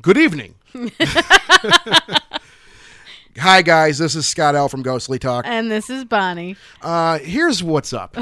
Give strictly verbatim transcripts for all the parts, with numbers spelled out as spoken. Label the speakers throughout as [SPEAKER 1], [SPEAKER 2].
[SPEAKER 1] good evening. Hi, guys. This is Scott L. from Ghostly Talk.
[SPEAKER 2] And this is Bonnie.
[SPEAKER 1] Uh, here's what's up.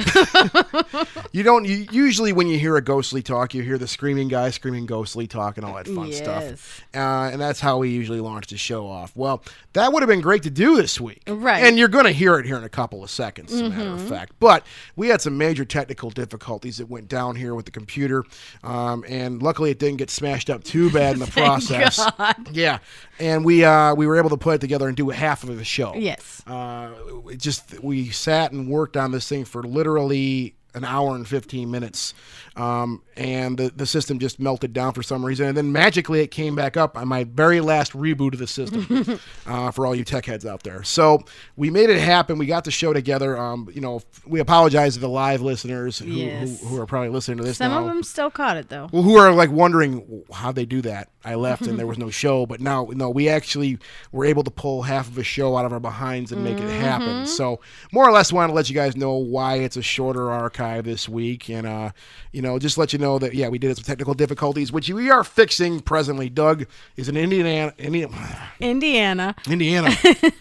[SPEAKER 1] you don't you, usually when you hear a Ghostly Talk, you hear the screaming guy screaming Ghostly Talk and all that fun
[SPEAKER 2] yes.
[SPEAKER 1] stuff. Uh, and that's how we usually launch the show off. Well, that would have been great to do this week.
[SPEAKER 2] Right.
[SPEAKER 1] And you're going to hear it here in a couple of seconds, as a
[SPEAKER 2] mm-hmm.
[SPEAKER 1] matter of fact. But we had some major technical difficulties that went down here with the computer. Um, and luckily it didn't get smashed up too bad in the process.
[SPEAKER 2] God.
[SPEAKER 1] Yeah. And we uh, we were able to put it together and do half of the show.
[SPEAKER 2] Yes.
[SPEAKER 1] Uh, it just we sat and worked on this thing for literally an hour and fifteen minutes, um, and the, the system just melted down for some reason, and then magically it came back up on my very last reboot of the system. uh, for all you tech heads out there, so we made it happen. We got the show together. Um, you know, we apologize to the live listeners who,
[SPEAKER 2] yes.
[SPEAKER 1] who, who are probably listening to this.
[SPEAKER 2] Some
[SPEAKER 1] now.
[SPEAKER 2] of them still caught it though.
[SPEAKER 1] Well, who are like wondering how'd they do that? I left and there was no show, but now no, we actually were able to pull half of a show out of our behinds and make mm-hmm. it happen. So more or less, want to let you guys know why it's a shorter archive this week, and uh, you know, just let you know that yeah, we did have some technical difficulties, which we are fixing presently. Doug is in Indiana, Indiana,
[SPEAKER 2] Indiana,
[SPEAKER 1] Indiana.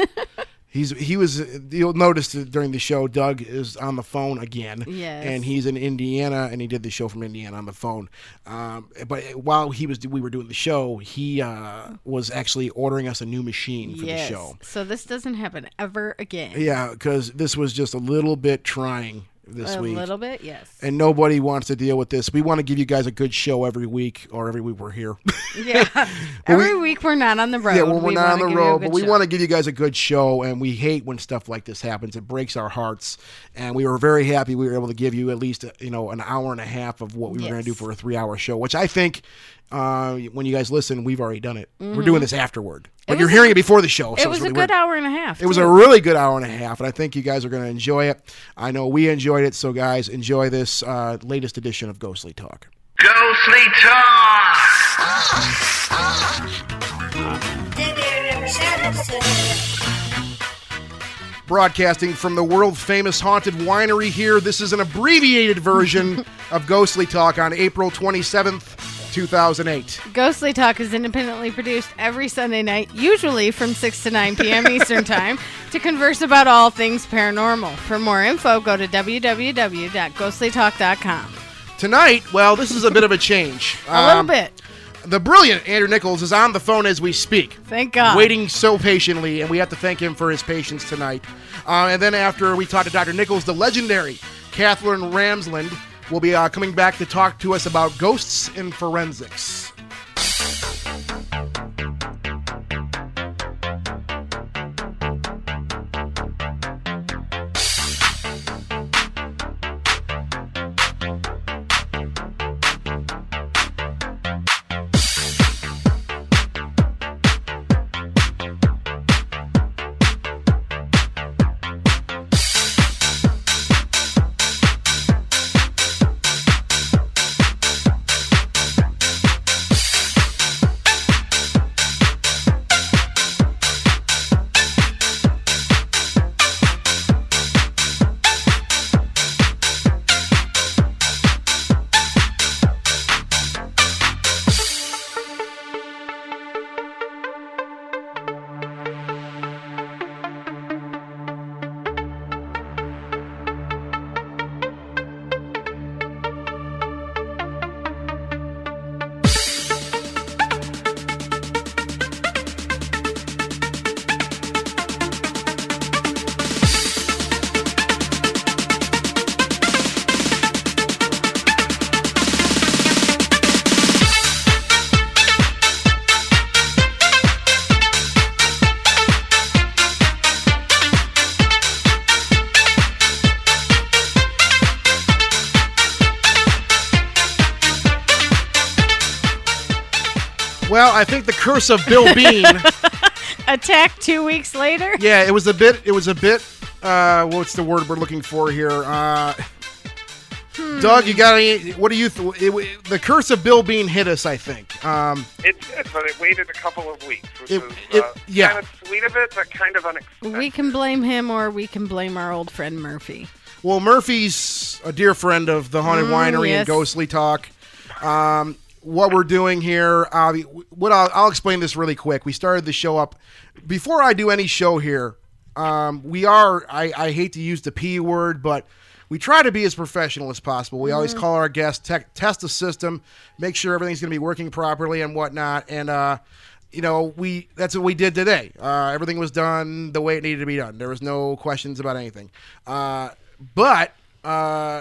[SPEAKER 1] He's he was. You'll notice that during the show, Doug is on the phone again.
[SPEAKER 2] Yes.
[SPEAKER 1] And he's in Indiana, and he did the show from Indiana on the phone. Um, but while he was, we were doing the show, he uh, was actually ordering us a new machine for
[SPEAKER 2] yes.
[SPEAKER 1] the show.
[SPEAKER 2] So this doesn't happen ever again.
[SPEAKER 1] Yeah, because this was just a little bit trying this
[SPEAKER 2] a
[SPEAKER 1] week.
[SPEAKER 2] A little bit, yes.
[SPEAKER 1] And nobody wants to deal with this. We want to give you guys a good show every week, or every week we're here.
[SPEAKER 2] Yeah. every we, week we're not on the road.
[SPEAKER 1] Yeah, when we're
[SPEAKER 2] we
[SPEAKER 1] not on the road, but we
[SPEAKER 2] show.
[SPEAKER 1] want to give you guys a good show, and we hate when stuff like this happens. It breaks our hearts, and we were very happy we were able to give you at least you know an hour and a half of what we
[SPEAKER 2] yes.
[SPEAKER 1] were going to do for a three-hour show, which I think uh, when you guys listen, we've already done it.
[SPEAKER 2] Mm-hmm.
[SPEAKER 1] We're doing this afterward. But you're
[SPEAKER 2] a,
[SPEAKER 1] hearing it before the show.
[SPEAKER 2] It
[SPEAKER 1] so
[SPEAKER 2] was
[SPEAKER 1] it's really
[SPEAKER 2] a good
[SPEAKER 1] weird.
[SPEAKER 2] hour and a half.
[SPEAKER 1] It
[SPEAKER 2] too.
[SPEAKER 1] was a really good hour and a half, and I think you guys are going to enjoy it. I know we enjoyed it, so guys, enjoy this uh, latest edition of Ghostly Talk.
[SPEAKER 3] Ghostly Talk!
[SPEAKER 1] Broadcasting from the world-famous Haunted Winery here, this is an abbreviated version of Ghostly Talk on April twenty-seventh, two thousand eight.
[SPEAKER 2] Ghostly Talk is independently produced every Sunday night, usually from six to nine p.m. Eastern Time, to converse about all things paranormal. For more info, go to w w w dot ghostly talk dot com.
[SPEAKER 1] Tonight, well, this is a bit of a change.
[SPEAKER 2] a um, little bit.
[SPEAKER 1] The brilliant Andrew Nichols is on the phone as we speak.
[SPEAKER 2] Thank God.
[SPEAKER 1] Waiting so patiently, and we have to thank him for his patience tonight. Uh, and then after we talk to Doctor Nichols, the legendary Catherine Ramsland will be uh, coming back to talk to us about ghosts and forensics. Well, I think the curse of Bill Bean
[SPEAKER 2] attacked two weeks later.
[SPEAKER 1] Yeah, it was a bit. It was a bit. Uh, what's the word we're looking for here? Uh, hmm. Doug, you got any? What do you? Th- it, it, the curse of Bill Bean hit us. I think. Um,
[SPEAKER 3] it did, but it waited a couple of weeks, which
[SPEAKER 1] it,
[SPEAKER 3] is
[SPEAKER 1] it,
[SPEAKER 3] uh,
[SPEAKER 1] yeah.
[SPEAKER 3] kind of sweet of it, but kind of unexpected.
[SPEAKER 2] We can blame him, or we can blame our old friend Murphy.
[SPEAKER 1] Well, Murphy's a dear friend of the Haunted
[SPEAKER 2] mm,
[SPEAKER 1] Winery
[SPEAKER 2] yes.
[SPEAKER 1] and Ghostly Talk. Um, what we're doing here. Uh, what I'll, I'll explain this really quick. We started the show up. Before I do any show here, um, we are, I, I hate to use the P word, but we try to be as professional as possible. We mm-hmm. always call our guests, te- test the system, make sure everything's going to be working properly and whatnot. And, uh, you know, we that's what we did today. Uh, everything was done the way it needed to be done. There was no questions about anything. Uh, but uh,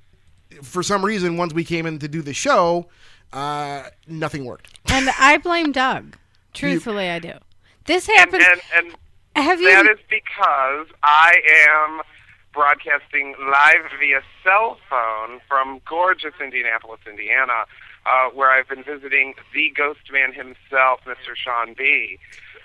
[SPEAKER 1] for some reason, once we came in to do the show, uh, nothing worked.
[SPEAKER 2] And I blame Doug. Truthfully, you, I do. This happened.
[SPEAKER 3] And, and, and
[SPEAKER 2] have
[SPEAKER 3] that
[SPEAKER 2] you...
[SPEAKER 3] is because I am broadcasting live via cell phone from gorgeous Indianapolis, Indiana, uh, where I've been visiting the ghost man himself, Mister Sean B.,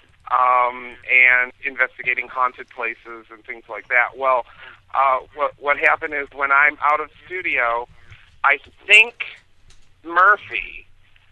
[SPEAKER 3] um, and investigating haunted places and things like that. Well, uh, what, what happened is when I'm out of studio, I think Murphy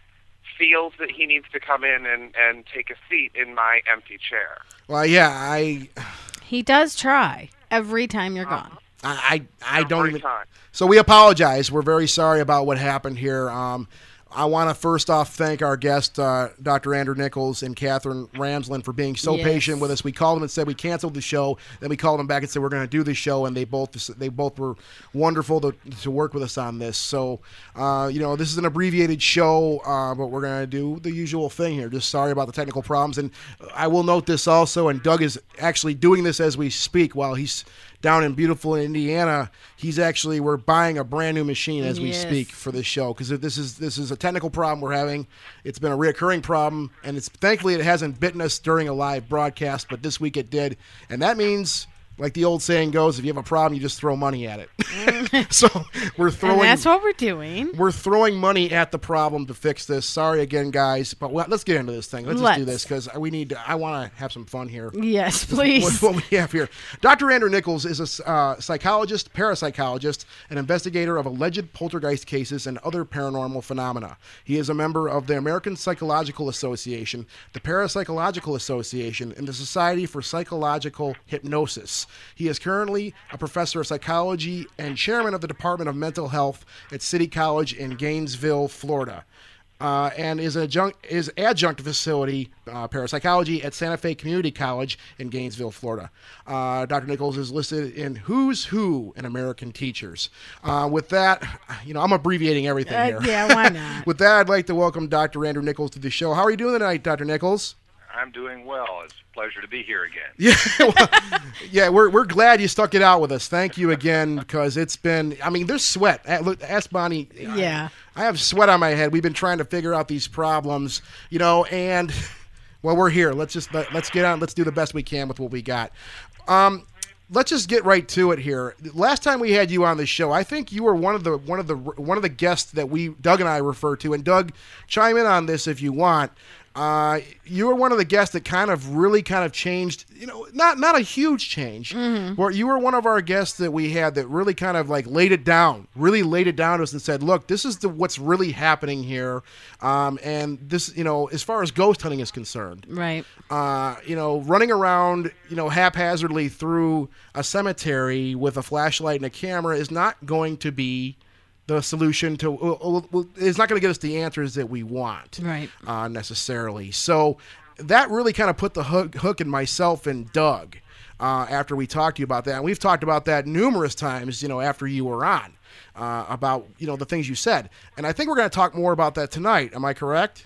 [SPEAKER 3] feels that he needs to come in and, and take a seat in my empty chair.
[SPEAKER 1] Well, yeah, I...
[SPEAKER 2] He does try every time you're gone.
[SPEAKER 1] I I, I don't
[SPEAKER 3] Every
[SPEAKER 1] even...
[SPEAKER 3] time.
[SPEAKER 1] So we apologize. We're very sorry about what happened here. Um, I want to first off thank our guest, uh, Doctor Andrew Nichols and Catherine Ramsland, for being so
[SPEAKER 2] yes.
[SPEAKER 1] patient with us. We called them and said we canceled the show. Then we called them back and said we're going to do the show, and they both they both were wonderful to, to work with us on this. So, uh, you know, this is an abbreviated show, uh, but we're going to do the usual thing here. Just sorry about the technical problems. And I will note this also, and Doug is actually doing this as we speak while he's down in beautiful Indiana. He's actually, we're buying a brand new machine as we
[SPEAKER 2] yes.
[SPEAKER 1] speak for this show, because this is this is a technical problem we're having. It's been a reoccurring problem, and it's thankfully it hasn't bitten us during a live broadcast, but this week it did, and that means, like the old saying goes, if you have a problem, you just throw money at it. So we're throwing.
[SPEAKER 2] And that's what we're doing.
[SPEAKER 1] We're throwing money at the problem to fix this. Sorry again, guys, but let's get into this thing. Let's,
[SPEAKER 2] let's.
[SPEAKER 1] just do this because we need. To, I want to have some fun here.
[SPEAKER 2] Yes, please.
[SPEAKER 1] What, what we have here, Doctor Andrew Nichols is a uh, psychologist, parapsychologist, and investigator of alleged poltergeist cases and other paranormal phenomena. He is a member of the American Psychological Association, the Parapsychological Association, and the Society for Psychological Hypnosis. He is currently a professor of psychology and chairman of the Department of Mental Health at City College in Gainesville, Florida, uh, and is adjunct is adjunct facility uh, parapsychology at Santa Fe Community College in Gainesville, Florida. Uh, Doctor Nichols is listed in Who's Who in American Teachers. Uh, with that, you know, I'm abbreviating everything
[SPEAKER 2] Uh,
[SPEAKER 1] here.
[SPEAKER 2] yeah, why not?
[SPEAKER 1] With that, I'd like to welcome Doctor Andrew Nichols to the show. How are you doing tonight, Doctor Nichols?
[SPEAKER 4] I'm doing well. It's a pleasure to be here again.
[SPEAKER 1] Yeah, well, yeah, we're we're glad you stuck it out with us. Thank you again, because it's been. I mean, there's sweat. Uh, Look, ask Bonnie.
[SPEAKER 2] Yeah.
[SPEAKER 1] I, I have sweat on my head. We've been trying to figure out these problems, you know, and well, we're here. Let's just let, let's get on. Let's do the best we can with what we got. Um, let's just get right to it here. Last time we had you on the show, I think you were one of the one of the one of the guests that we Doug and I refer to. And Doug, chime in on this if you want. Uh, you were one of the guests that kind of really kind of changed, you know, not not a huge change,
[SPEAKER 2] mm-hmm.
[SPEAKER 1] but you were one of our guests that we had that really kind of like laid it down, really laid it down to us and said, look, this is the what's really happening here. Um, and this, you know, as far as ghost hunting is concerned,
[SPEAKER 2] Right.
[SPEAKER 1] uh, you know, running around, you know, haphazardly through a cemetery with a flashlight and a camera is not going to be the solution to uh, uh, it's not going to get us the answers that we want,
[SPEAKER 2] Right.
[SPEAKER 1] uh, necessarily. So that really kind of put the hook, hook in myself and Doug uh, after we talked to you about that. And we've talked about that numerous times, you know, after you were on uh, about, you know, the things you said. And I think we're going to talk more about that tonight. Am I correct?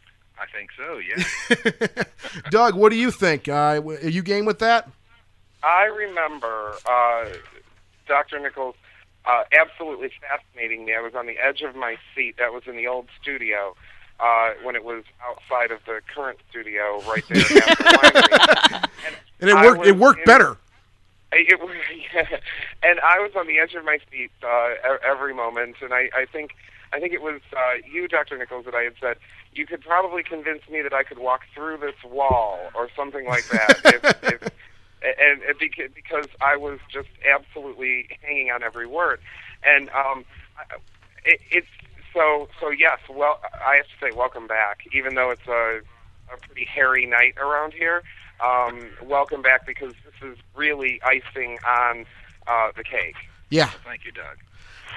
[SPEAKER 4] I think so, yeah.
[SPEAKER 1] Doug, what do you think? Uh, are you game with that?
[SPEAKER 3] I remember uh, Doctor Nichols uh, absolutely fascinating me. I was on the edge of my seat. That was in the old studio uh, when it was outside of the current studio right there at the winery. And,
[SPEAKER 1] And it
[SPEAKER 3] I
[SPEAKER 1] worked.
[SPEAKER 3] was
[SPEAKER 1] It worked
[SPEAKER 3] in-
[SPEAKER 1] better.
[SPEAKER 3] It, yeah. And I was on the edge of my seat uh, e- every moment, and I, I think I think it was uh, you, Doctor Nichols, that I had said you could probably convince me that I could walk through this wall or something like that, if, if, and, and beca- because I was just absolutely hanging on every word. And um, it, it's so so yes. Well, I have to say, welcome back, even though it's a, a pretty hairy night around here. Um, welcome back, because this is really icing on uh, the cake.
[SPEAKER 1] Yeah.
[SPEAKER 4] Thank you, Doug.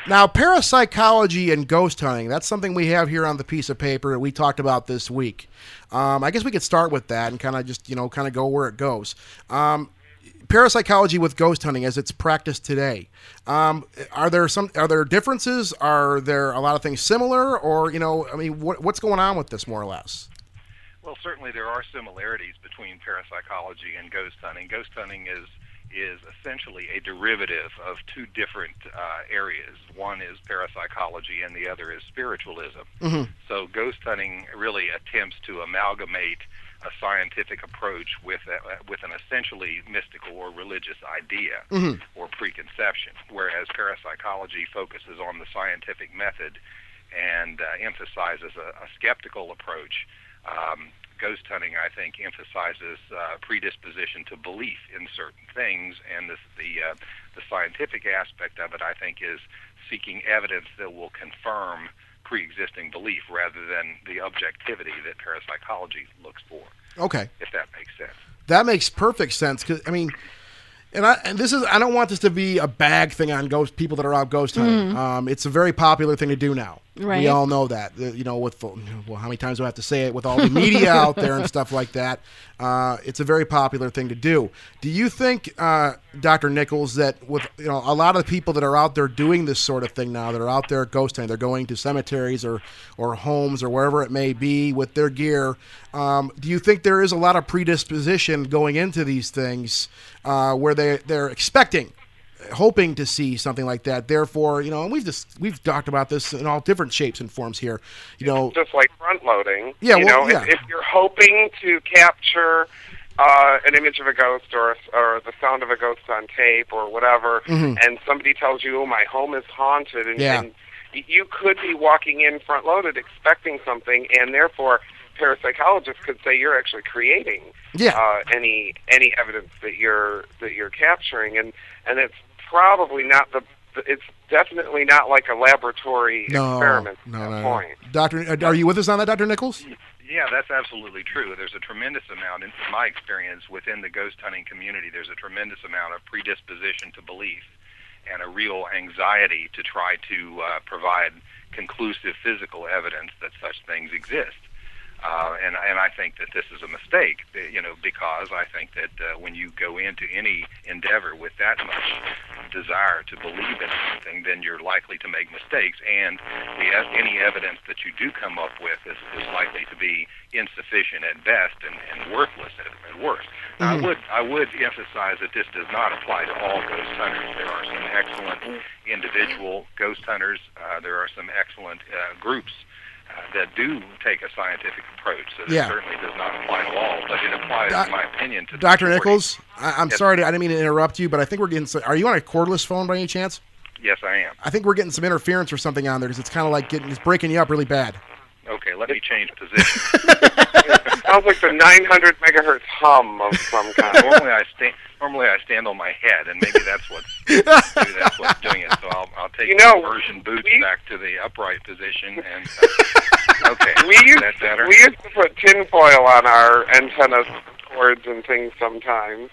[SPEAKER 1] Now, parapsychology and ghost hunting, that's something we have here on the piece of paper that we talked about this week. Um, I guess we could start with that and kind of just, you know, kind of go where it goes. Um, parapsychology with ghost hunting as it's practiced today. Um, are there some, are there differences? Are there a lot of things similar? Or, you know, I mean, what, what's going on with this more or less?
[SPEAKER 4] Well, certainly there are similarities between parapsychology and ghost hunting. Ghost hunting is is essentially a derivative of two different uh, areas. One is parapsychology and the other is spiritualism.
[SPEAKER 1] Mm-hmm.
[SPEAKER 4] So ghost hunting really attempts to amalgamate a scientific approach with a, with an essentially mystical or religious idea
[SPEAKER 1] mm-hmm.
[SPEAKER 4] or preconception, whereas parapsychology focuses on the scientific method and uh, emphasizes a, a skeptical approach. Um, Ghost hunting, I think, emphasizes uh, predisposition to belief in certain things, and this, the uh, the scientific aspect of it, I think, is seeking evidence that will confirm pre-existing belief rather than the objectivity that parapsychology looks for.
[SPEAKER 1] Okay,
[SPEAKER 4] if that makes sense.
[SPEAKER 1] That makes perfect sense. Because I mean, and I and this is I don't want this to be a bag thing on ghost people that are out ghost hunting.
[SPEAKER 2] Mm-hmm.
[SPEAKER 1] Um, it's a very popular thing to do now.
[SPEAKER 2] Right.
[SPEAKER 1] We all know that. Uh, You know, with well, how many times do I have to say it? With all the media out there and stuff like that, uh, it's a very popular thing to do. Do you think, uh, Doctor Nichols, that with you know a lot of the people that are out there doing this sort of thing now, that are out there ghost hunting, they're going to cemeteries or or homes or wherever it may be with their gear. Um, do you think there is a lot of predisposition going into these things uh, where they they're expecting? hoping to see something like that. Therefore, you know, and we've just we've talked about this in all different shapes and forms here. You know,
[SPEAKER 3] just like front loading.
[SPEAKER 1] Yeah,
[SPEAKER 3] you
[SPEAKER 1] well,
[SPEAKER 3] know,
[SPEAKER 1] yeah.
[SPEAKER 3] if, if you're hoping to capture uh, an image of a ghost or or the sound of a ghost on tape or whatever,
[SPEAKER 1] Mhm.
[SPEAKER 3] and somebody tells you, "Oh, my home is haunted," and,
[SPEAKER 1] Yeah.
[SPEAKER 3] and you could be walking in front loaded expecting something, and therefore parapsychologists could say you're actually creating
[SPEAKER 1] Yeah.
[SPEAKER 3] uh, any any evidence that you're that you're capturing, and and it's probably not the it's definitely not like a laboratory
[SPEAKER 1] no,
[SPEAKER 3] experiment
[SPEAKER 1] no,
[SPEAKER 3] at
[SPEAKER 1] no,
[SPEAKER 3] that
[SPEAKER 1] no.
[SPEAKER 3] point.
[SPEAKER 1] Doctor, are you with us on that, Doctor Nichols?
[SPEAKER 4] Yeah, that's absolutely true. There's a tremendous amount, in my experience, within the ghost hunting community, there's a tremendous amount of predisposition to belief and a real anxiety to try to uh, provide conclusive physical evidence that such things exist. Uh, and, and I think that this is a mistake, you know, because I think that uh, when you go into any endeavor with that much desire to believe in something, then you're likely to make mistakes, and the, any evidence that you do come up with is, is likely to be insufficient at best and, and worthless at, at worst. Now,
[SPEAKER 1] Mhm.
[SPEAKER 4] I would I would emphasize that this does not apply to all ghost hunters. There are some excellent individual ghost hunters. Uh, there are some excellent uh, groups Uh, that do take a scientific approach, so that
[SPEAKER 1] Yeah.
[SPEAKER 4] certainly does not apply to all, but it applies,
[SPEAKER 1] Doc-
[SPEAKER 4] in my opinion, to
[SPEAKER 1] Doctor
[SPEAKER 4] the majority.
[SPEAKER 1] Nichols, I, I'm
[SPEAKER 4] Yes.
[SPEAKER 1] sorry, to, I didn't mean to interrupt you, but I think we're getting. Are you on a cordless phone by any chance?
[SPEAKER 4] Yes, I am.
[SPEAKER 1] I think we're getting some interference or something on there because it's kind of like getting it's breaking you up really bad.
[SPEAKER 4] Okay, let me change position.
[SPEAKER 3] Sounds like the nine hundred megahertz hum of some kind.
[SPEAKER 4] normally I stand normally I stand on my head, and maybe that's what's maybe that's what's doing it. So I'll I'll take
[SPEAKER 3] You
[SPEAKER 4] the
[SPEAKER 3] know,
[SPEAKER 4] conversion boots
[SPEAKER 3] we-
[SPEAKER 4] back to the upright position, and uh, okay,
[SPEAKER 3] We used,
[SPEAKER 4] is that better?
[SPEAKER 3] we used to put tinfoil on our antenna cords and things sometimes.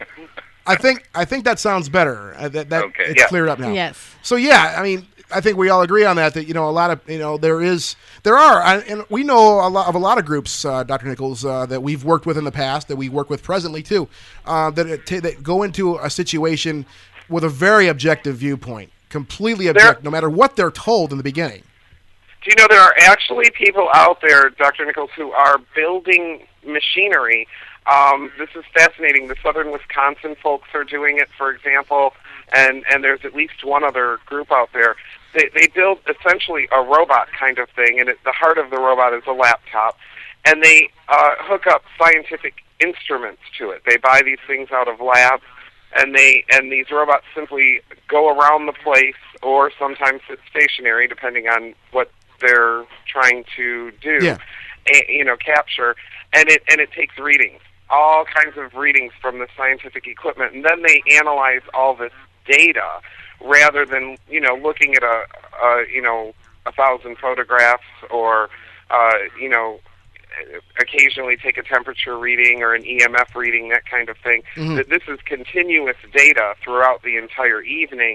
[SPEAKER 1] I think I think that sounds better. Uh, that that
[SPEAKER 4] Okay.
[SPEAKER 1] it's
[SPEAKER 3] Yeah.
[SPEAKER 1] cleared up now.
[SPEAKER 2] Yes.
[SPEAKER 1] So yeah, I mean, I think we all agree on that. That you know, a lot of you know, there is, there are, I- and we know a lot of a lot of groups, uh, Doctor Nichols, uh, that we've worked with in the past, that we work with presently too, uh, that it t- that go into a situation with a very objective viewpoint, completely objective, no matter what they're told in the beginning.
[SPEAKER 3] Do you know there are actually people out there, Doctor Nichols, who are building machinery? Um, this is fascinating. The Southern Wisconsin folks are doing it, for example, and, and there's at least one other group out there. They, they build essentially a robot kind of thing, and at the heart of the robot is a laptop, and they uh, hook up scientific instruments to it. They buy these things out of labs, and they and these robots simply go around the place, or sometimes sit stationary, depending on what they're trying to do.
[SPEAKER 1] Yeah.
[SPEAKER 3] a- you know, capture, and it and it takes readings, all kinds of readings from the scientific equipment, and then they analyze all this data rather than you know looking at a, a you know a thousand photographs or uh, you know occasionally take a temperature reading or an E M F reading, that kind of thing.
[SPEAKER 1] Mhm.
[SPEAKER 3] That this is continuous data throughout the entire evening,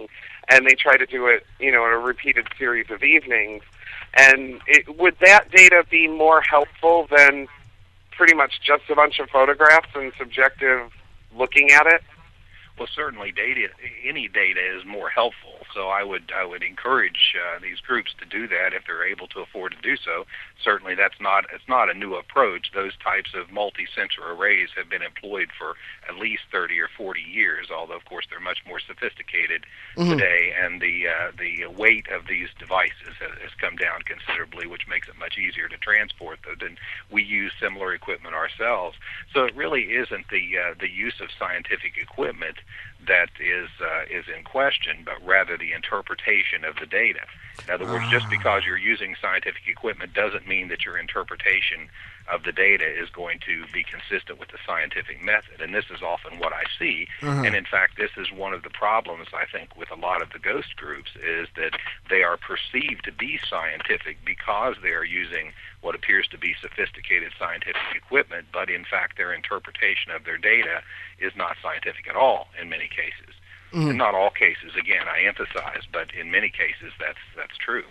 [SPEAKER 3] and they try to do it, you know, in a repeated series of evenings. And it, would that data be more helpful than pretty much just a bunch of photographs and subjective looking at it?
[SPEAKER 4] Well, certainly, data, any data is more helpful. So I would I would encourage uh, these groups to do that if they're able to afford to do so. Certainly, that's not it's not a new approach. Those types of multi-sensor arrays have been employed for at least thirty or forty years. Although, of course, they're much more sophisticated mm-hmm. today, and the uh, the weight of these devices has, has come down considerably, which makes it much easier to transport. Than we use similar equipment ourselves. So it really isn't the uh, the use of scientific equipment that is uh, is in question, but rather the interpretation of the data. In other words, just because you're using scientific equipment doesn't mean that your interpretation of the data is going to be consistent with the scientific method. And this is often what I see. Uh-huh. And in fact, this is one of the problems, I think, with a lot of the ghost groups, is that they are perceived to be scientific because they are using what appears to be sophisticated scientific equipment, but in fact their interpretation of their data is not scientific at all in many cases. Mm. In not all cases, again, I emphasize, but in many cases that's that's true.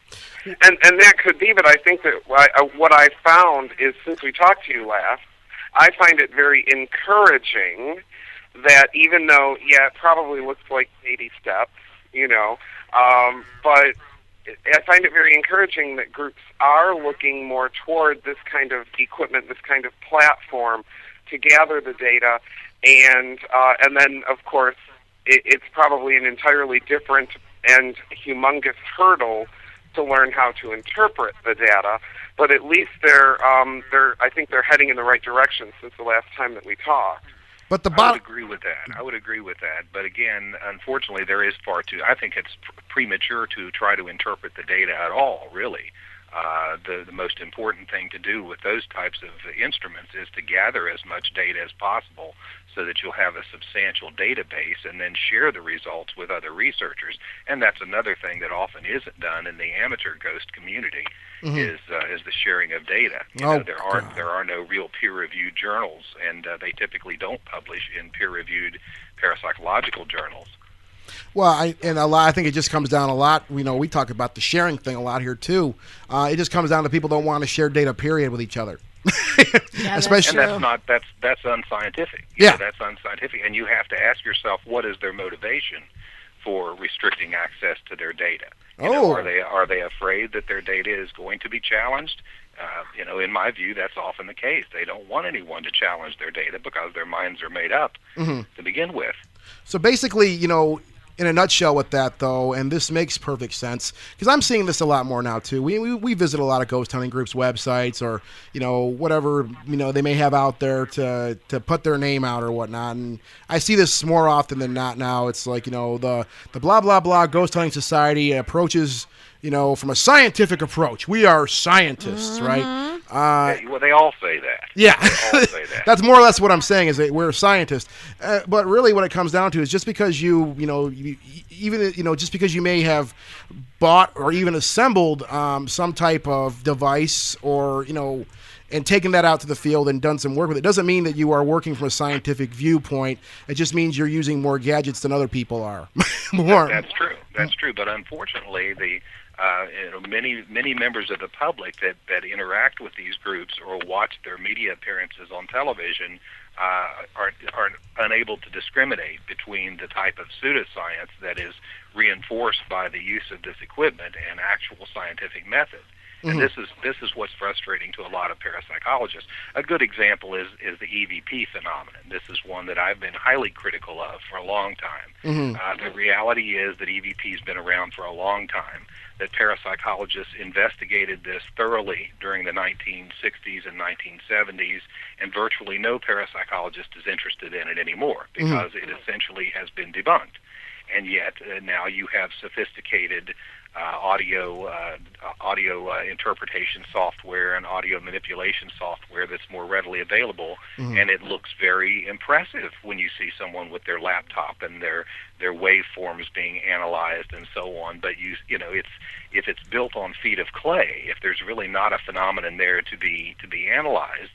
[SPEAKER 3] And and that could be, but I think that I, what I found is, since we talked to you last, I find it very encouraging that even though, yeah, it probably looks like baby steps, you know, um, but I find it very encouraging that groups are looking more toward this kind of equipment, this kind of platform to gather the data, and uh, and then, of course, it, it's probably an entirely different and humongous hurdle to learn how to interpret the data, but at least they're um, they're I think they're heading in the right direction since the last time that we talked.
[SPEAKER 1] But the
[SPEAKER 4] I
[SPEAKER 1] bot-
[SPEAKER 4] would agree with that. I would agree with that. But again, unfortunately, there is far too. I think it's pr- premature to try to interpret the data at all. Really, uh, the the most important thing to do with those types of instruments is to gather as much data as possible, so that you'll have a substantial database, and then share the results with other researchers. And that's another thing that often isn't done in the amateur ghost community. Mm-hmm. is uh, is the sharing of data. You
[SPEAKER 1] oh,
[SPEAKER 4] know, there are
[SPEAKER 1] God.
[SPEAKER 4] there are no real peer-reviewed journals, and uh, they typically don't publish in peer-reviewed parapsychological journals.
[SPEAKER 1] Well, I, and a lot, I think it just comes down a lot. You know, we talk about the sharing thing a lot here too. Uh, it just comes down to people don't want to share data, period, with each other.
[SPEAKER 2] Yeah,
[SPEAKER 1] Especially,
[SPEAKER 4] and that's not that's that's unscientific. You
[SPEAKER 1] yeah,
[SPEAKER 4] know, that's unscientific, and you have to ask yourself, what is their motivation for restricting access to their data? You
[SPEAKER 1] oh,
[SPEAKER 4] know, are they are they afraid that their data is going to be challenged? Uh, you know, in my view, that's often the case. They don't want anyone to challenge their data because their minds are made up mm-hmm. to begin with.
[SPEAKER 1] So basically, you know, in a nutshell with that, though, and this makes perfect sense, because I'm seeing this a lot more now, too. We, we we visit a lot of ghost hunting groups' websites, or, you know, whatever, you know, they may have out there to, to put their name out or whatnot, and I see this more often than not now. It's like, you know, the, the blah, blah, blah Ghost Hunting Society approaches, you know, from a scientific approach. We are scientists, mm-hmm. right?
[SPEAKER 4] Uh, yeah, well, they all say that.
[SPEAKER 1] Yeah,
[SPEAKER 4] they all say that.
[SPEAKER 1] That's more or less what I'm saying, is that we're scientists. Uh, but really, what it comes down to is just because you, you know, you, even you know, just because you may have bought or even assembled um, some type of device, or you know, and taken that out to the field and done some work with it, doesn't mean that you are working from a scientific viewpoint. It just means you're using more gadgets than other people are. more.
[SPEAKER 4] That's true. That's true. But unfortunately, the Uh, you know, many many members of the public that, that interact with these groups or watch their media appearances on television uh, are are unable to discriminate between the type of pseudoscience that is reinforced by the use of this equipment and actual scientific method. Mm-hmm. And this is this is what's frustrating to a lot of parapsychologists. A good example is is the E V P phenomenon. This is one that I've been highly critical of for a long time. Mm-hmm. Uh, the reality is that E V P has been around for a long time, that parapsychologists investigated this thoroughly during the nineteen sixties and nineteen seventies, and virtually no parapsychologist is interested in it anymore because mm-hmm. it essentially has been debunked. And yet uh, now you have sophisticated uh, audio uh, audio uh, interpretation software and audio manipulation software that's more readily available, mm-hmm. and it looks very impressive when you see someone with their laptop and their their waveforms being analyzed and so on. But you you know it's if it's built on feet of clay, if there's really not a phenomenon there to be to be analyzed,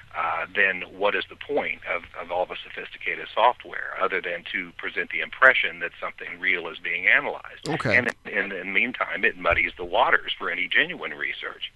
[SPEAKER 4] uh, then what is the point of, of all the sophisticated software other than to present the impression that something real is being analyzed?
[SPEAKER 1] Okay.
[SPEAKER 4] And in, in the meantime, it muddies the waters for any genuine research.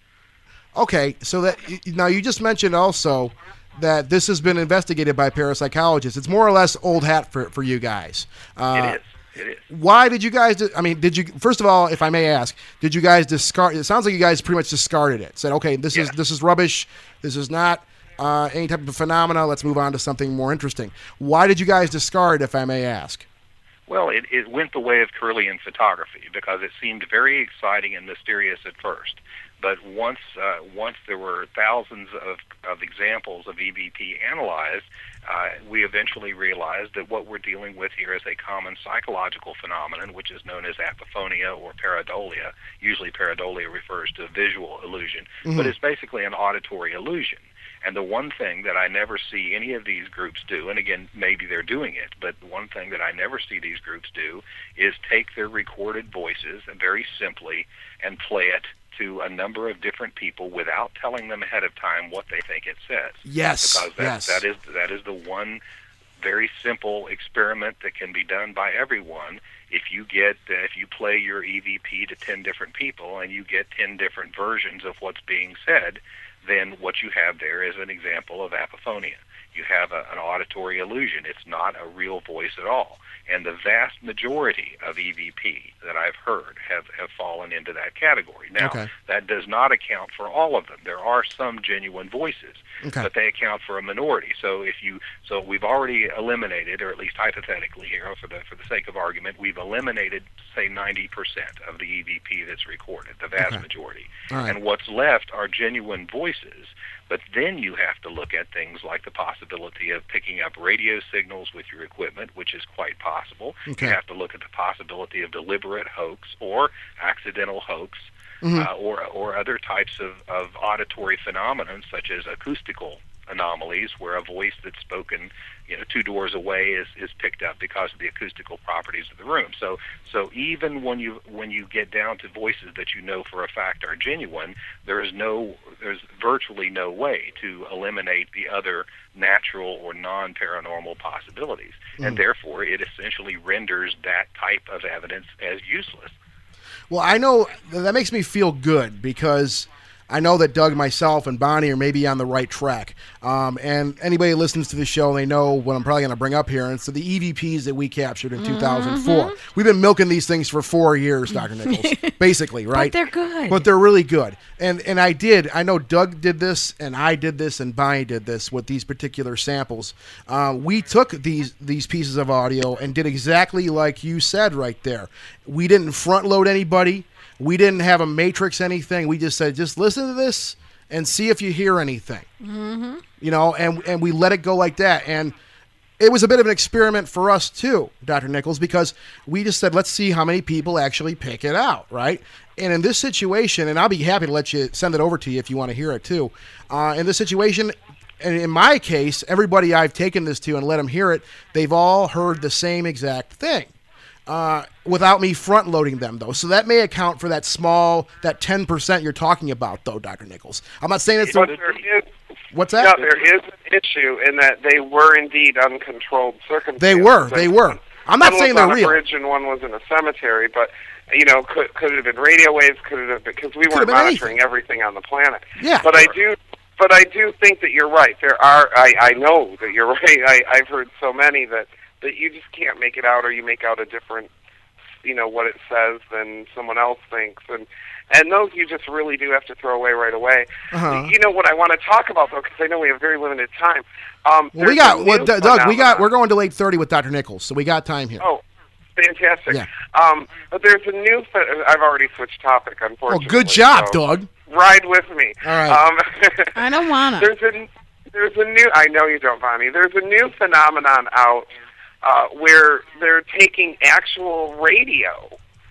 [SPEAKER 1] Okay, so that now you just mentioned also that this has been investigated by parapsychologists. It's more or less old hat for, for you guys. Uh,
[SPEAKER 4] it is. It is.
[SPEAKER 1] Why did you guys, I mean, did you, first of all, if I may ask, did you guys discard, it sounds like you guys pretty much discarded it. Said, okay, this
[SPEAKER 4] Yeah.
[SPEAKER 1] is this is rubbish. This is not uh, any type of phenomena. Let's move on to something more interesting. Why did you guys discard, if I may ask?
[SPEAKER 4] Well, it, it went the way of Kirlian photography because it seemed very exciting and mysterious at first. But once uh, once there were thousands of, of examples of E V P analyzed, uh, we eventually realized that what we're dealing with here is a common psychological phenomenon, which is known as apophonia or pareidolia. Usually pareidolia refers to visual illusion, mm-hmm. but it's basically an auditory illusion. And the one thing that I never see any of these groups do, and again, maybe they're doing it, but the one thing that I never see these groups do is take their recorded voices and very simply and play it to a number of different people without telling them ahead of time what they think it says.
[SPEAKER 1] Yes,
[SPEAKER 4] because that,
[SPEAKER 1] yes.
[SPEAKER 4] that is that is the one very simple experiment that can be done by everyone. If you get uh, if you play your E V P to ten different people and you get ten different versions of what's being said, then what you have there is an example of apophonia. You have a, an auditory illusion. It's not a real voice at all. And the vast majority of E V P that I've heard have, have fallen into that category. Now,
[SPEAKER 1] Okay.
[SPEAKER 4] that does not account for all of them. There are some genuine voices,
[SPEAKER 1] Okay.
[SPEAKER 4] but they account for a minority. So if you, so we've already eliminated, or at least hypothetically here, for the for the sake of argument, we've eliminated, say, ninety percent of the E V P that's recorded, the vast
[SPEAKER 1] Okay.
[SPEAKER 4] majority.
[SPEAKER 1] All right.
[SPEAKER 4] And what's left are genuine voices. But then you have to look at things like the possibility of picking up radio signals with your equipment, which is quite possible.
[SPEAKER 1] Okay.
[SPEAKER 4] You have to look at the possibility of deliberate hoax or accidental hoax,
[SPEAKER 1] Mm-hmm.
[SPEAKER 4] uh, or or other types of, of auditory phenomena, such as acoustical anomalies, where a voice that's spoken, you know, two doors away is, is picked up because of the acoustical properties of the room. So so even when you when you get down to voices that you know for a fact are genuine, there is no there's virtually no way to eliminate the other natural or non-paranormal possibilities,
[SPEAKER 1] Mm.
[SPEAKER 4] and therefore it essentially renders that type of evidence as useless.
[SPEAKER 1] Well, I know that makes me feel good because I know that Doug, myself, and Bonnie are maybe on the right track. Um, and anybody who listens to the show, they know what I'm probably going to bring up here. And so the E V Ps that we captured in two thousand four.
[SPEAKER 2] Mm-hmm.
[SPEAKER 1] We've been milking these things for four years, Doctor Nichols, basically, right?
[SPEAKER 2] But they're good.
[SPEAKER 1] But they're really good. And and I did. I know Doug did this, and I did this, and Bonnie did this with these particular samples. Uh, we took these these pieces of audio and did exactly like you said right there. We didn't front load anybody. We didn't have a matrix anything. We just said, just listen to this and see if you hear anything.
[SPEAKER 2] Mm-hmm.
[SPEAKER 1] You know, and and we let it go like that. And it was a bit of an experiment for us too, Doctor Nichols, because we just said, let's see how many people actually pick it out, right? And in this situation, and I'll be happy to let you send it over to you if you want to hear it too. Uh, in this situation, and in my case, everybody I've taken this to and let them hear it, they've all heard the same exact thing. Uh, without me front loading them, though. So that may account for that small, that ten percent you're talking about, though, Doctor Nichols. I'm not saying it's...
[SPEAKER 3] But
[SPEAKER 1] The,
[SPEAKER 3] there is,
[SPEAKER 1] what's that?
[SPEAKER 3] yeah, there is an issue in that they were indeed uncontrolled circumstances.
[SPEAKER 1] They were, they were. I'm not
[SPEAKER 3] one
[SPEAKER 1] saying
[SPEAKER 3] was
[SPEAKER 1] they're
[SPEAKER 3] on
[SPEAKER 1] real.
[SPEAKER 3] a bridge and one was in a cemetery, but, you know, could, could it have been radio waves? Could it have been... Because we
[SPEAKER 1] Could
[SPEAKER 3] weren't
[SPEAKER 1] have been
[SPEAKER 3] monitoring
[SPEAKER 1] anything.
[SPEAKER 3] everything on the planet.
[SPEAKER 1] Yeah.
[SPEAKER 3] But I do... But I do think that you're right. There are, I, I know that you're right. I, I've heard so many that, that you just can't make it out, or you make out a different, you know, what it says than someone else thinks. And and those you just really do have to throw away right away.
[SPEAKER 1] Uh-huh.
[SPEAKER 3] You know what I want to talk about, though, because I know we have very limited time. Um,
[SPEAKER 1] Well, we
[SPEAKER 3] there's
[SPEAKER 1] got,
[SPEAKER 3] a
[SPEAKER 1] well,
[SPEAKER 3] new
[SPEAKER 1] D- Doug, we got,
[SPEAKER 3] phenomenon.
[SPEAKER 1] we're going to eight thirty with Doctor Nichols, so we got time here.
[SPEAKER 3] Oh, fantastic.
[SPEAKER 1] Yeah.
[SPEAKER 3] Um, but there's a new, ph- I've already switched topic,
[SPEAKER 1] Oh,
[SPEAKER 3] unfortunately.
[SPEAKER 1] good job,
[SPEAKER 3] so
[SPEAKER 1] Doug.
[SPEAKER 3] Ride with me.
[SPEAKER 1] All right.
[SPEAKER 3] Um,
[SPEAKER 2] I don't wanna.
[SPEAKER 3] There's a, there's a new, I know you don't, Bonnie. There's a new phenomenon out uh, where they're taking actual radio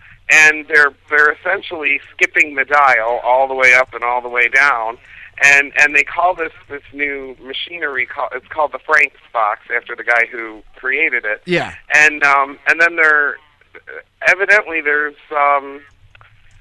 [SPEAKER 3] and they're they're essentially skipping the dial all the way up and all the way down, and and they call this this new machinery call, it's called the Franks box after the guy who created it.
[SPEAKER 1] Yeah.
[SPEAKER 3] And um and then there evidently there's um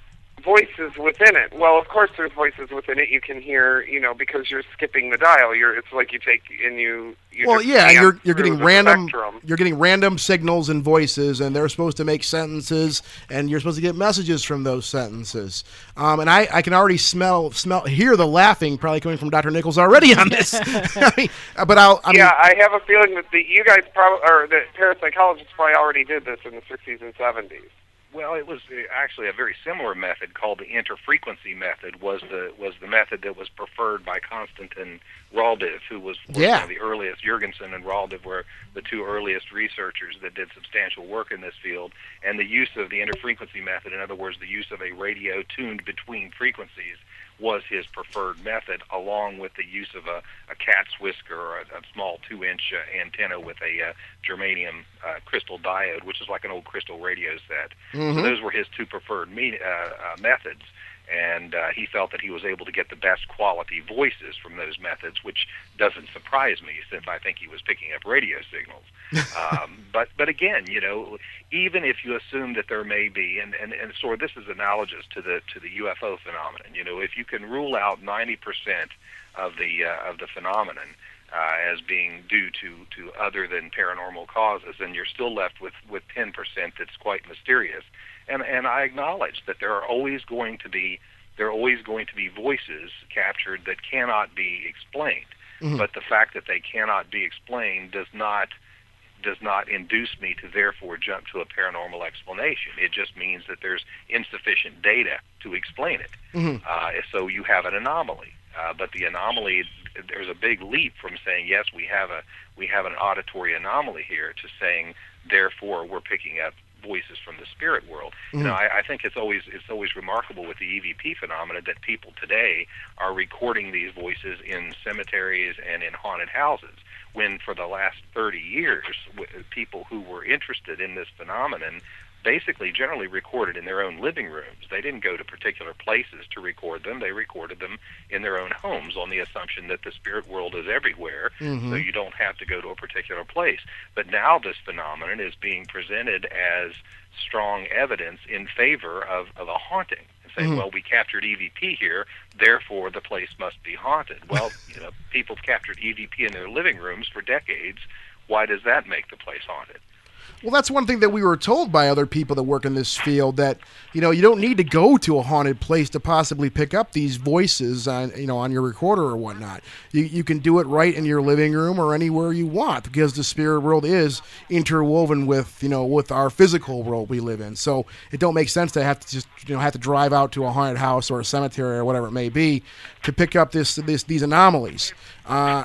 [SPEAKER 3] voices within it. Well, of course, there's voices within it you can hear, you know, because you're skipping the dial. You're it's like you take and you. you
[SPEAKER 1] well,
[SPEAKER 3] just
[SPEAKER 1] yeah,
[SPEAKER 3] scan
[SPEAKER 1] you're you're
[SPEAKER 3] through
[SPEAKER 1] getting
[SPEAKER 3] the
[SPEAKER 1] random
[SPEAKER 3] spectrum.
[SPEAKER 1] you're getting random signals and voices, and they're supposed to make sentences, and you're supposed to get messages from those sentences. Um, and I, I can already smell smell hear the laughing probably coming from Doctor Nichols already on this. I mean, but I'll I mean,
[SPEAKER 3] yeah, I have a feeling that the you guys probably or the parapsychologists probably already did this in the sixties and seventies.
[SPEAKER 4] Well, it was actually a very similar method called the interfrequency method. Was the was the method that was preferred by Konstantin Raudive, who was, was
[SPEAKER 1] yeah.
[SPEAKER 4] one of the earliest. Jurgensen and Raudive were the two earliest researchers that did substantial work in this field. And the use of the interfrequency method, in other words, the use of a radio tuned between frequencies, was his preferred method, along with the use of a, a cat's whisker or a, a small two-inch uh, antenna with a uh, germanium uh, crystal diode, which is like an old crystal radio set.
[SPEAKER 1] Mm-hmm.
[SPEAKER 4] So those were his two preferred me- uh, uh, methods, and uh, he felt that he was able to get the best quality voices from those methods, which doesn't surprise me since I think he was picking up radio signals. um, but but again, you know, even if you assume that there may be, and, and, and sort of this is analogous to the to the U F O phenomenon. You know, if you can rule out ninety percent of the uh, of the phenomenon uh, as being due to, to other than paranormal causes, and you're still left with, with ten percent that's quite mysterious. And and I acknowledge that there are always going to be there are always going to be voices captured that cannot be explained. Mm-hmm. But the fact that they cannot be explained does not does not induce me to therefore jump to a paranormal explanation. It just means that there's insufficient data to explain it. Mm-hmm. Uh, so you have an anomaly. Uh, but the anomaly, there's a big leap from saying yes, we have a we have an auditory anomaly here to saying therefore we're picking up voices from the spirit world. Mm-hmm. You know, I, I think it's always it's always remarkable with the E V P phenomenon that people today are recording these voices in cemeteries and in haunted houses, when for the last thirty years, people who were interested in this phenomenon basically generally recorded in their own living rooms. They didn't go to particular places to record them. They recorded them in their own homes on the assumption that the spirit world is everywhere, mm-hmm. so you don't have to go to a particular place. But now this phenomenon is being presented as strong evidence in favor of, of a haunting. And saying, mm-hmm. well, we captured E V P here, therefore the place must be haunted. Well, you know, people have captured E V P in their living rooms for decades. Why does that make the place haunted?
[SPEAKER 1] Well, that's one thing that we were told by other people that work in this field, that, you know, you don't need to go to a haunted place to possibly pick up these voices on, you know, on your recorder or whatnot. You you can do it right in your living room or anywhere you want, because the spirit world is interwoven with, you know, with our physical world we live in. So it don't make sense to have to just, you know, have to drive out to a haunted house or a cemetery or whatever it may be to pick up this this these anomalies. Uh,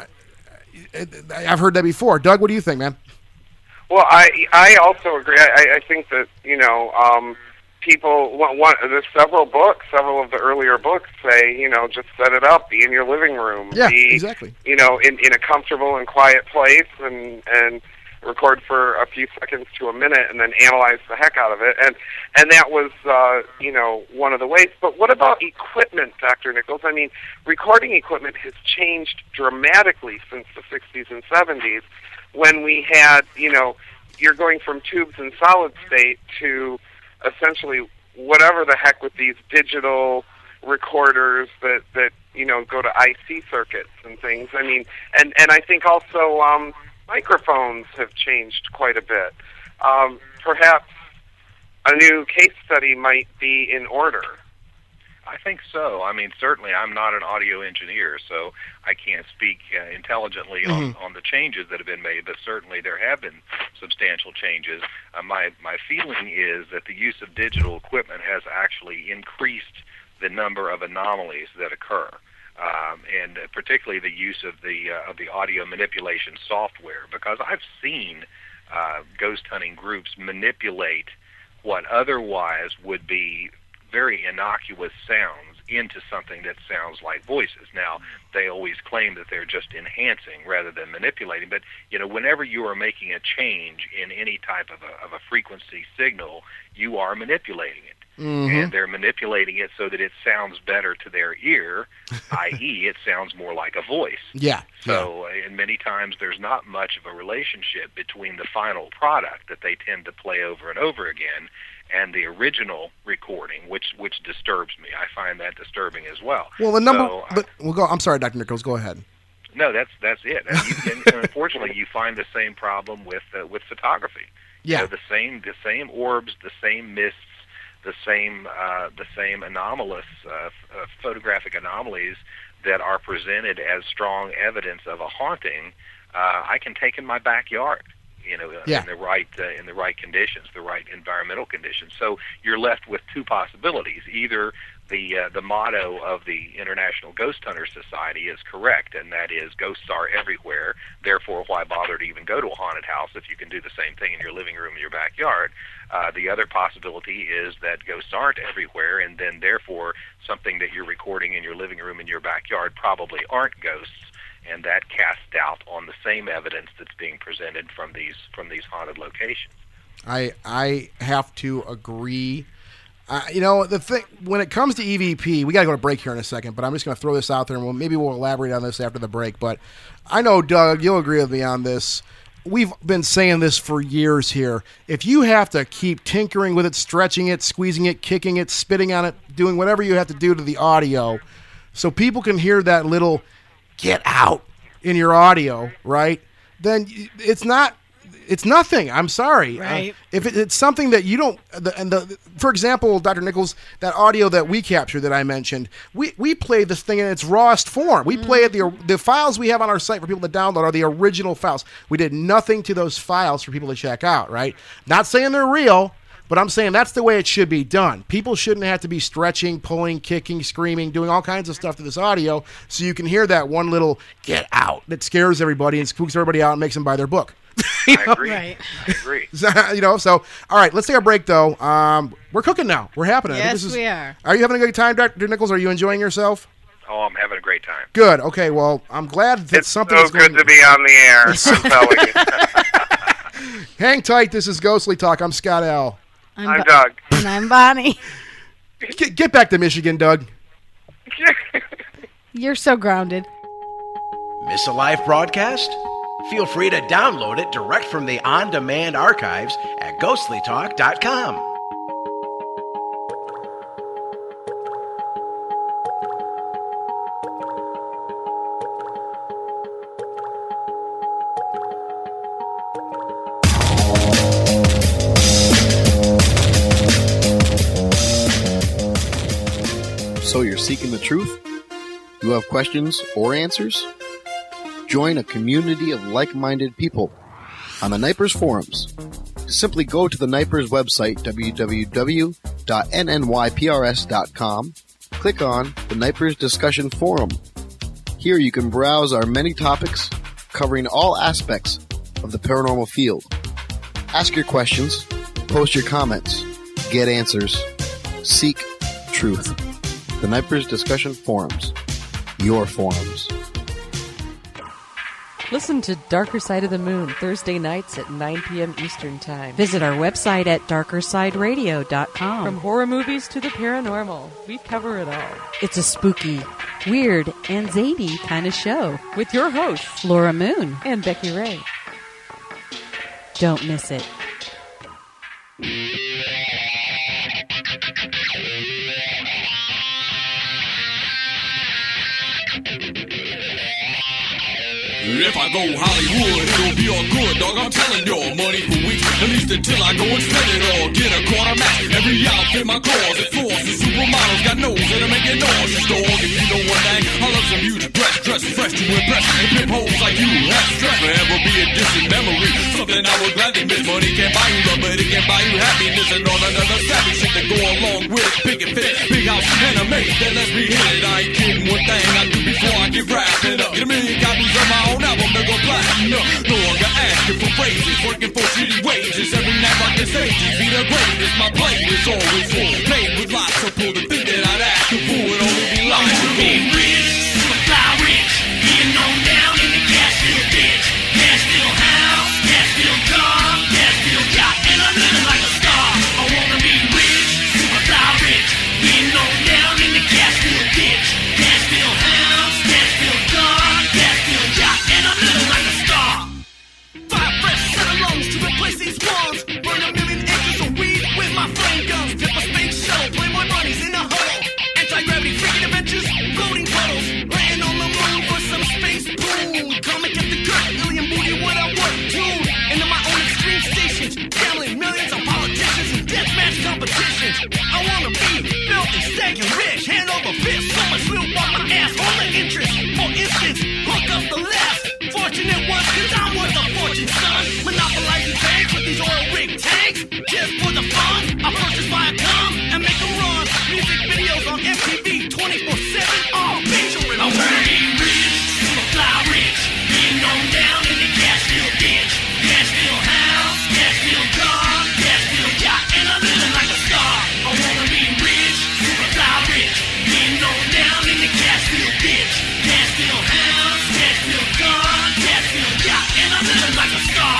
[SPEAKER 1] I've heard that before. Doug, what do you think, man?
[SPEAKER 3] Well, I I also agree. I, I think that, you know, um, people want, want there's several books, several of the earlier books say, you know, just set it up, be in your living room,
[SPEAKER 1] yeah,
[SPEAKER 3] be,
[SPEAKER 1] exactly,
[SPEAKER 3] you know, in, in a comfortable and quiet place, and and record for a few seconds to a minute, and then analyze the heck out of it, and and that was, uh, you know, one of the ways. But what about equipment, Doctor Nichols? I mean, recording equipment has changed dramatically since the sixties and seventies. When we had, you know, you're going from tubes and solid state to essentially whatever the heck with these digital recorders that, that you know, go to I C circuits and things. I mean, and, and I think also um, microphones have changed quite a bit. Um, perhaps a new case study might be in order.
[SPEAKER 4] I think so. I mean, certainly I'm not an audio engineer, so I can't speak uh, intelligently mm-hmm. on, on the changes that have been made, but certainly there have been substantial changes. Uh, my, my feeling is that the use of digital equipment has actually increased the number of anomalies that occur, um, and particularly the use of the, uh, of the audio manipulation software, because I've seen uh, ghost hunting groups manipulate what otherwise would be very innocuous sounds into something that sounds like voices. Now, they always claim that they're just enhancing rather than manipulating, but, you know, whenever you are making a change in any type of a, of a frequency signal, you are manipulating it. Mm-hmm. And they're manipulating it so that it sounds better to their ear, that is it sounds more like a voice.
[SPEAKER 1] Yeah.
[SPEAKER 4] So,
[SPEAKER 1] yeah.
[SPEAKER 4] and many times there's not much of a relationship between the final product that they tend to play over and over again and the original recording, which which disturbs me. I find that disturbing as well.
[SPEAKER 1] Well, the number,
[SPEAKER 4] so,
[SPEAKER 1] but we'll go. I'm sorry, Doctor Nichols. Go ahead.
[SPEAKER 4] No, that's that's it. And, you, and unfortunately, you find the same problem with uh, with photography.
[SPEAKER 1] Yeah,
[SPEAKER 4] you know, the same the same orbs, the same mists, the same uh, the same anomalous uh, uh, photographic anomalies that are presented as strong evidence of a haunting. Uh, I can take in my backyard. You know,
[SPEAKER 1] yeah.
[SPEAKER 4] in the right uh, in the right conditions, the right environmental conditions. So you're left with two possibilities: either the uh, the motto of the International Ghost Hunter Society is correct, and that is ghosts are everywhere. Therefore, why bother to even go to a haunted house if you can do the same thing in your living room in your backyard? Uh, the other possibility is that ghosts aren't everywhere, and then therefore something that you're recording in your living room in your backyard probably aren't ghosts. And that casts doubt on the same evidence that's being presented from these from these haunted locations.
[SPEAKER 1] I I have to agree. Uh, you know, the thing when it comes to E V P, we got to go to break here in a second. But I'm just going to throw this out there, and we'll, maybe we'll elaborate on this after the break. But I know, Doug, you'll agree with me on this. We've been saying this for years here. If you have to keep tinkering with it, stretching it, squeezing it, kicking it, spitting on it, doing whatever you have to do to the audio, so people can hear that little get out in your audio, right? Then it's not, it's nothing. I'm sorry.
[SPEAKER 2] Right.
[SPEAKER 1] Uh, if it, it's something that you don't, the, and the, for example, Doctor Nichols, that audio that we captured that I mentioned, we, we play this thing in its rawest form. We mm. play it, the, the files we have on our site for people to download are the original files. We did nothing to those files for people to check out, right? Not saying they're real, but I'm saying that's the way it should be done. People shouldn't have to be stretching, pulling, kicking, screaming, doing all kinds of stuff to this audio so you can hear that one little get out that scares everybody and spooks everybody out and makes them buy their book.
[SPEAKER 4] I agree.
[SPEAKER 2] Right.
[SPEAKER 4] I agree.
[SPEAKER 1] You know, so, all right, let's take a break, though. Um, we're cooking now. We're happening.
[SPEAKER 2] Yes,
[SPEAKER 1] this is,
[SPEAKER 2] we are.
[SPEAKER 1] Are you having a good time, Doctor Nichols? Are you enjoying yourself?
[SPEAKER 4] Oh, I'm having a great time.
[SPEAKER 1] Good. Okay, well, I'm glad that
[SPEAKER 3] It's
[SPEAKER 1] something
[SPEAKER 3] so
[SPEAKER 1] is going
[SPEAKER 3] good to be on the air. I'm telling you.
[SPEAKER 1] Hang tight. This is Ghostly Talk. I'm Scott L.
[SPEAKER 2] I'm,
[SPEAKER 3] I'm
[SPEAKER 2] Bo-
[SPEAKER 3] Doug.
[SPEAKER 2] And I'm Bonnie.
[SPEAKER 1] Get, get back to Michigan, Doug.
[SPEAKER 2] You're so grounded.
[SPEAKER 5] Miss a live broadcast? Feel free to download it direct from the on-demand archives at ghostly talk dot com.
[SPEAKER 6] So you're seeking the truth? You have questions or answers? Join a community of like-minded people on the Nipers forums. Simply go to the Nipers website, w w w dot n n y p r s dot com. Click on the Nipers Discussion Forum. Here you can browse our many topics covering all aspects of the paranormal field. Ask your questions, post your comments, get answers, seek truth. The Nipers Discussion Forums. Your forums.
[SPEAKER 7] Listen to Darker Side of the Moon Thursday nights at nine p.m. Eastern Time.
[SPEAKER 8] Visit our website at darker side radio dot com.
[SPEAKER 7] From horror movies to the paranormal, we cover it all.
[SPEAKER 8] It's a spooky, weird, and zany kind of show.
[SPEAKER 7] With your hosts,
[SPEAKER 8] Laura Moon
[SPEAKER 7] and Becky Ray.
[SPEAKER 8] Don't miss it.
[SPEAKER 9] If I go Hollywood, it'll be all good, dog. I'm telling y'all, money for weeks, at least until I go and spend it all. Get a quarter match, every outfit my closet, floors and supermodels got nose that are making noises, dog. If you know one thing, I love some huge breasts, dress fresh to impress, and pimp hoes like you have stress. Forever be a distant memory, something I would gladly miss. Money can't buy you love, but it can buy you happiness, and all another savage shit to go along with it. Big and fit, big house, and a maid that lets me hit it. I ain't kidding, one thing I do before I get wrapping up. Get a million copies of my own album to go platinum. No longer asking for raises, working for shitty wages. Every night rocking stages, be the greatest. My plate is always full, paid with lots. So pull the thing that I'd ask you for, would only be lying to me. Rich, super fly rich, being known down in the Cashville ditch. Cashville house, Cashville car, Cashville yacht, and I'm living like a star. I wanna be rich, super fly rich, being known down in the Cashville ditch. Cashville house, Cashville car, Cashville yacht, and I'm living like a star. Five fresh set of lungs to replace these walls. Burn a million acres of weed with my flame. else to less. Fortunate ones, cause I'm worth a fortune, son. Monopolizing banks with these oil rig tanks. Just for the fun, I purchase Viacom and make them run music videos on M T V twenty-four seven, all featuring. I wanna be rich, super fly rich, being known down in the Cashville ditch. Cashville house, Cashville car, Cashville yacht, and I'm living like a star. I wanna be rich, super fly rich, being known down in the Cashville ditch. Cashville house, Cashville car, Cashville yacht, and I'm living like a star.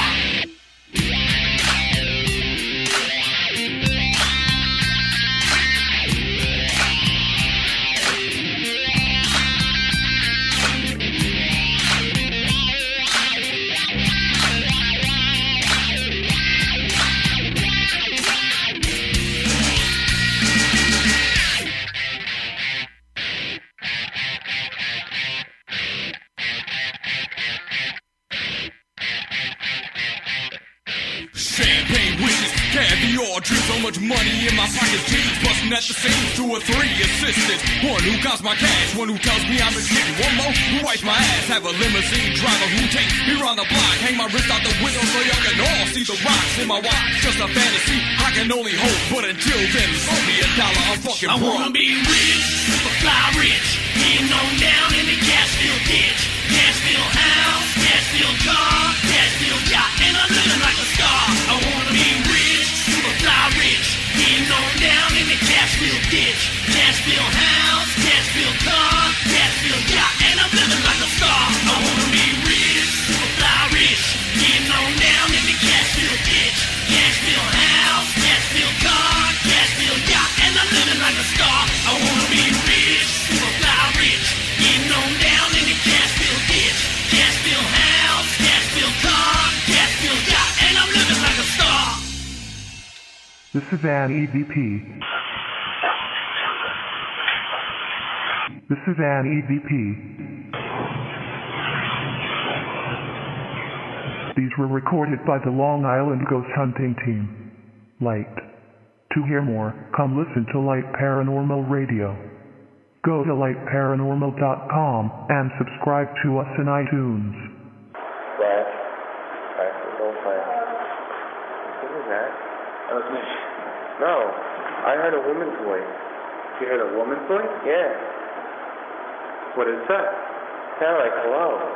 [SPEAKER 9] Champagne wishes, caviar, drink so much money in my pockets, jeans busting at the seams, two or three assistants. One who counts my cash, one who tells me I'm a shit, one more who wipes my ass, have a limousine driver who takes me around the block, hang my wrist out the window so y'all can all see the rocks in my watch. Just a fantasy, I can only hope, but until then, owe me a dollar, I'm fucking broke. I wanna be rich, super fly rich, being known down in the Cashville ditch. Cashville house, Cashville car, Cashville yacht, and I'm living like a star. I wanna be rich, super fly rich, being known down in the Cashville ditch. Cashville house, Cashville car, Cashville yacht, and I'm living like a star. I wanna be rich, super fly rich, being known down in the Cashville ditch. Cashville house, Cashville car, Cashville yacht, and I'm living like a star. I wanna be rich, super fly rich, being known down in the Cashville ditch. Cashville house, Cashville car, Cashville yacht, and I'm living like a star.
[SPEAKER 10] This is an E V P. This is an E V P. These were recorded by the Long Island Ghost Hunting Team. Light. To hear more, come listen to Light Paranormal Radio. Go to light paranormal dot com and subscribe to us in iTunes.
[SPEAKER 11] Flash. Flash. Don't flash. What was that? That was me. No. I heard a woman's voice. You heard a woman's voice? Yeah. What is that? Sound like hello.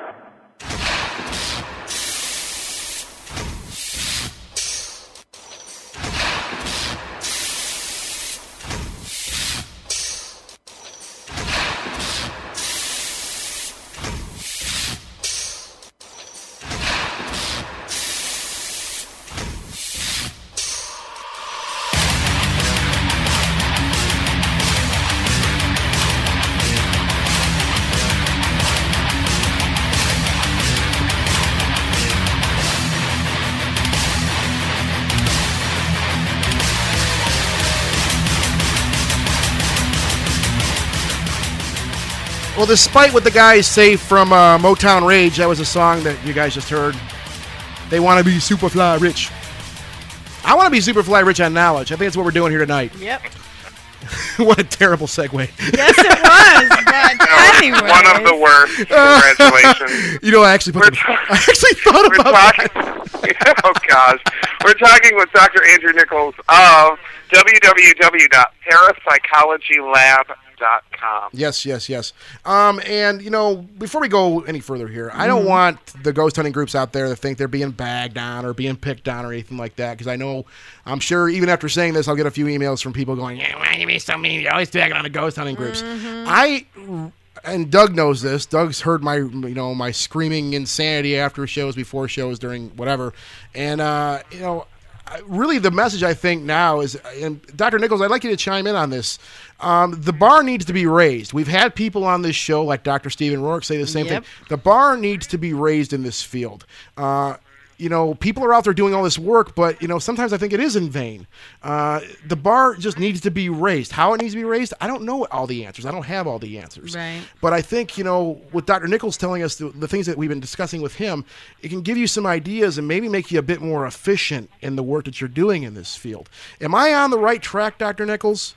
[SPEAKER 1] Well, despite what the guys say from uh, Motown Rage, that was a song that you guys just heard. They want to be super fly rich. I want to be super fly rich on knowledge. I think that's what we're doing here tonight.
[SPEAKER 2] Yep.
[SPEAKER 1] What a terrible segue.
[SPEAKER 2] Yes, it was. But anyway,
[SPEAKER 3] one of the worst. Congratulations.
[SPEAKER 1] Uh, you know, I actually put. The, I actually thought
[SPEAKER 3] we're
[SPEAKER 1] about
[SPEAKER 3] talking, that. Oh gosh, we're talking with Doctor Andrew Nichols of w w w dot parapsychology lab dot com.
[SPEAKER 1] Yes, yes, yes. Um, and, you know, before we go any further here, I don't
[SPEAKER 2] Mhm.
[SPEAKER 1] want the ghost hunting groups out there to think they're being bagged on or being picked on or anything like that, because I know, I'm sure even after saying this, I'll get a few emails from people going, yeah, why are you being so mean? You're always bagging on the ghost hunting groups. I... And Doug knows this. Doug's heard my, you know, my screaming insanity after shows, before shows, during whatever. And, uh, you know, I- really the message I think now is, and Doctor Nichols, I'd like you to chime in on this. Um, the bar needs to be raised. We've had people on this show like Doctor Stephen Rourke say the same
[SPEAKER 2] Yep.
[SPEAKER 1] thing. The bar needs to be raised in this field. Uh, you know, people are out there doing all this work, but, you know, sometimes I think it is in vain. Uh, the bar just needs to be raised. How it needs to be raised, I don't know all the answers. I don't have all the answers.
[SPEAKER 2] Right.
[SPEAKER 1] But I think, you know, with Doctor Nichols telling us the, the things that we've been discussing with him, it can give you some ideas and maybe make you a bit more efficient in the work that you're doing in this field. Am I on the right track, Doctor Nichols?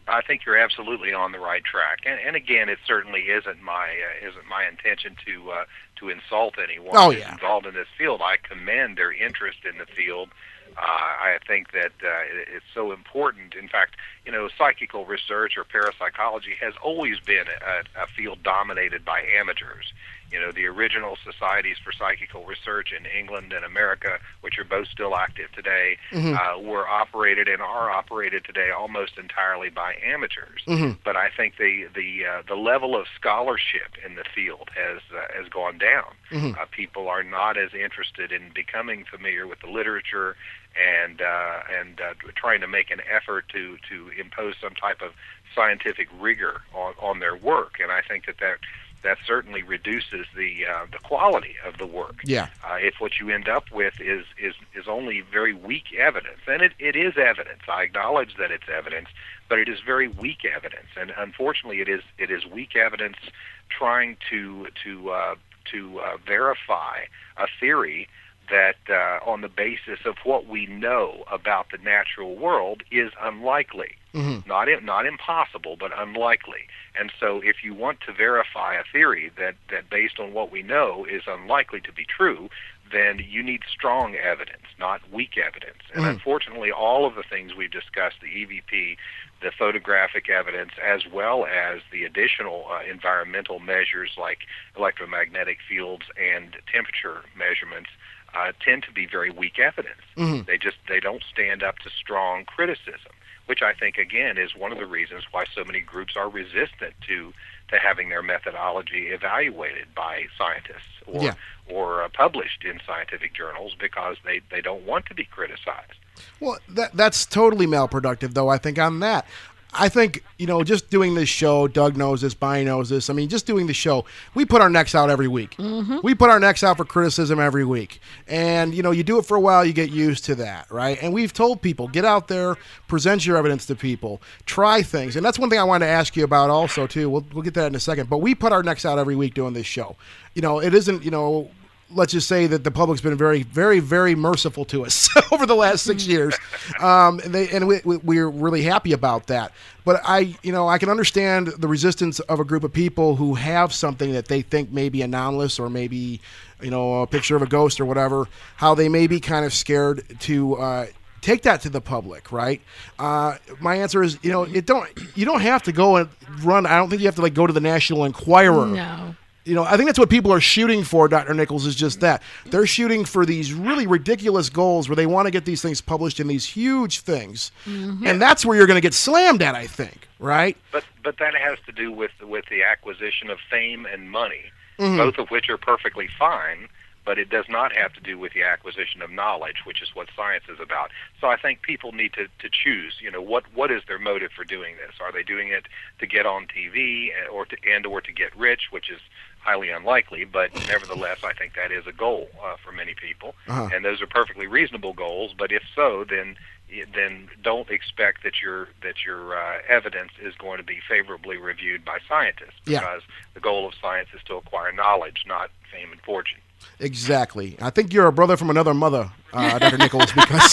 [SPEAKER 4] I think you're absolutely on the right track, and, and again, it certainly isn't my uh, isn't my intention to uh, to insult anyone
[SPEAKER 1] oh,
[SPEAKER 4] who's
[SPEAKER 1] yeah.
[SPEAKER 4] involved in this field. I commend their interest in the field. Uh, I think that uh, it's so important. In fact, you know, psychical research or parapsychology has always been a, a field dominated by amateurs. You know, the original societies for psychical research in England and America, which are both still active today,
[SPEAKER 1] mm-hmm.
[SPEAKER 4] uh, were operated and are operated today almost entirely by amateurs.
[SPEAKER 1] Mm-hmm.
[SPEAKER 4] But I think the the uh, the level of scholarship in the field has uh, has gone down.
[SPEAKER 1] Mm-hmm.
[SPEAKER 4] Uh, people are not as interested in becoming familiar with the literature and uh, and uh, trying to make an effort to to impose some type of scientific rigor on, on their work. And I think that that that certainly reduces the uh, the quality of the work.
[SPEAKER 1] Yeah.
[SPEAKER 4] Uh, if what you end up with is is, is only very weak evidence, and it, it is evidence. I acknowledge that it's evidence, but it is very weak evidence, and unfortunately, it is it is weak evidence trying to to uh, to uh, verify a theory that uh, on the basis of what we know about the natural world is unlikely.
[SPEAKER 1] Mm-hmm.
[SPEAKER 4] Not not impossible, but unlikely. And so if you want to verify a theory that, that based on what we know is unlikely to be true, then you need strong evidence, not weak evidence. And
[SPEAKER 1] Mm-hmm.
[SPEAKER 4] unfortunately, all of the things we've discussed, the E V P, the photographic evidence, as well as the additional uh, environmental measures like electromagnetic fields and temperature measurements, uh, tend to be very weak evidence.
[SPEAKER 1] Mm-hmm.
[SPEAKER 4] They just they don't stand up to strong criticism, which I think, again, is one of the reasons why so many groups are resistant to, to having their methodology evaluated by scientists or
[SPEAKER 1] Yeah.
[SPEAKER 4] or uh, published in scientific journals, because they, they don't want to be criticized.
[SPEAKER 1] Well, that that's totally malproductive, though, I think, on that. I think, you know, just doing this show, Doug knows this, Bonnie knows this. I mean, just doing the show, we put our necks out every week.
[SPEAKER 2] Mm-hmm.
[SPEAKER 1] We put our necks out for criticism every week. And, you know, you do it for a while, you get used to that, right? And we've told people, get out there, present your evidence to people, try things. And that's one thing I wanted to ask you about also, too. We'll, we'll get to that in a second. But we put our necks out every week doing this show. You know, it isn't, you know... Let's just say that the public's been very, very, very merciful to us over the last six years, um, and, they, and we, we, we're really happy about that. But I, you know, I can understand the resistance of a group of people who have something that they think may be anomalous or maybe, you know, a picture of a ghost or whatever. How they may be kind of scared to uh, take that to the public, right? Uh, my answer is, you know, it don't. You don't have to go and run. I don't think you have to like go to the National Enquirer.
[SPEAKER 2] No.
[SPEAKER 1] You know, I think that's what people are shooting for, Doctor Nichols, is just that. They're shooting for these really ridiculous goals where they want to get these things published in these huge things.
[SPEAKER 2] Mm-hmm.
[SPEAKER 1] And that's where you're going to get slammed at, I think, right?
[SPEAKER 4] But but that has to do with with the acquisition of fame and money,
[SPEAKER 1] Mhm.
[SPEAKER 4] both of which are perfectly fine, but it does not have to do with the acquisition of knowledge, which is what science is about. So I think people need to, to choose, you know, what, what is their motive for doing this? Are they doing it to get on T V and, or to, and or to get rich, which is highly unlikely, but nevertheless, I think that is a goal uh, for many people,
[SPEAKER 1] Uh-huh.
[SPEAKER 4] and those are perfectly reasonable goals. But if so, then then don't expect that your that your uh, evidence is going to be favorably reviewed by scientists,
[SPEAKER 1] Yeah.
[SPEAKER 4] because the goal of science is to acquire knowledge, not fame and fortune.
[SPEAKER 1] Exactly. I think you're a brother from another mother, uh, Doctor Nichols, because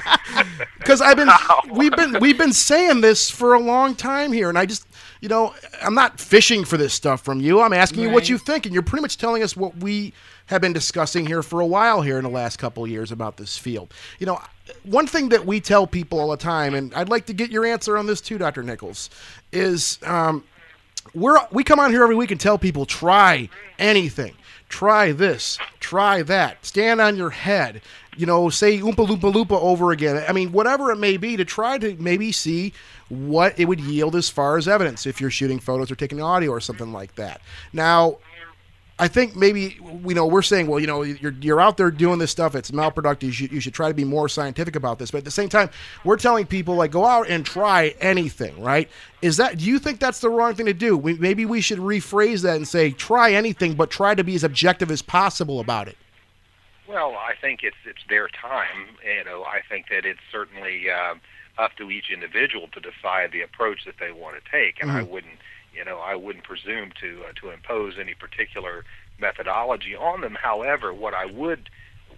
[SPEAKER 1] because I've been we've been we've been saying this for a long time here, and I just you know I'm not fishing for this stuff from you. I'm asking you what
[SPEAKER 2] Right.
[SPEAKER 1] you think, and you're pretty much telling us what we have been discussing here for a while here in the last couple of years about this field. You know, one thing that we tell people all the time, and I'd like to get your answer on this too, Doctor Nichols, is um, we're we come on here every week and tell people try anything. Try this, try that, stand on your head, you know, say Oompa Loompa Loopa over again. I mean, whatever it may be, to try to maybe see what it would yield as far as evidence if you're shooting photos or taking audio or something like that. Now, I think maybe, you know, we're saying, well, you know, you're you're out there doing this stuff. It's malproductive. You should, you should try to be more scientific about this. But at the same time, we're telling people, like, go out and try anything, right? Is that, do you think that's the wrong thing to do? We, maybe we should rephrase that and say, try anything, but try to be as objective as possible about it.
[SPEAKER 4] Well, I think it's it's their time. You know, I think that it's certainly uh, up to each individual to decide the approach that they want to take, and
[SPEAKER 1] Mhm.
[SPEAKER 4] I wouldn't, you know, I wouldn't presume to uh, to impose any particular methodology on them. However, what I would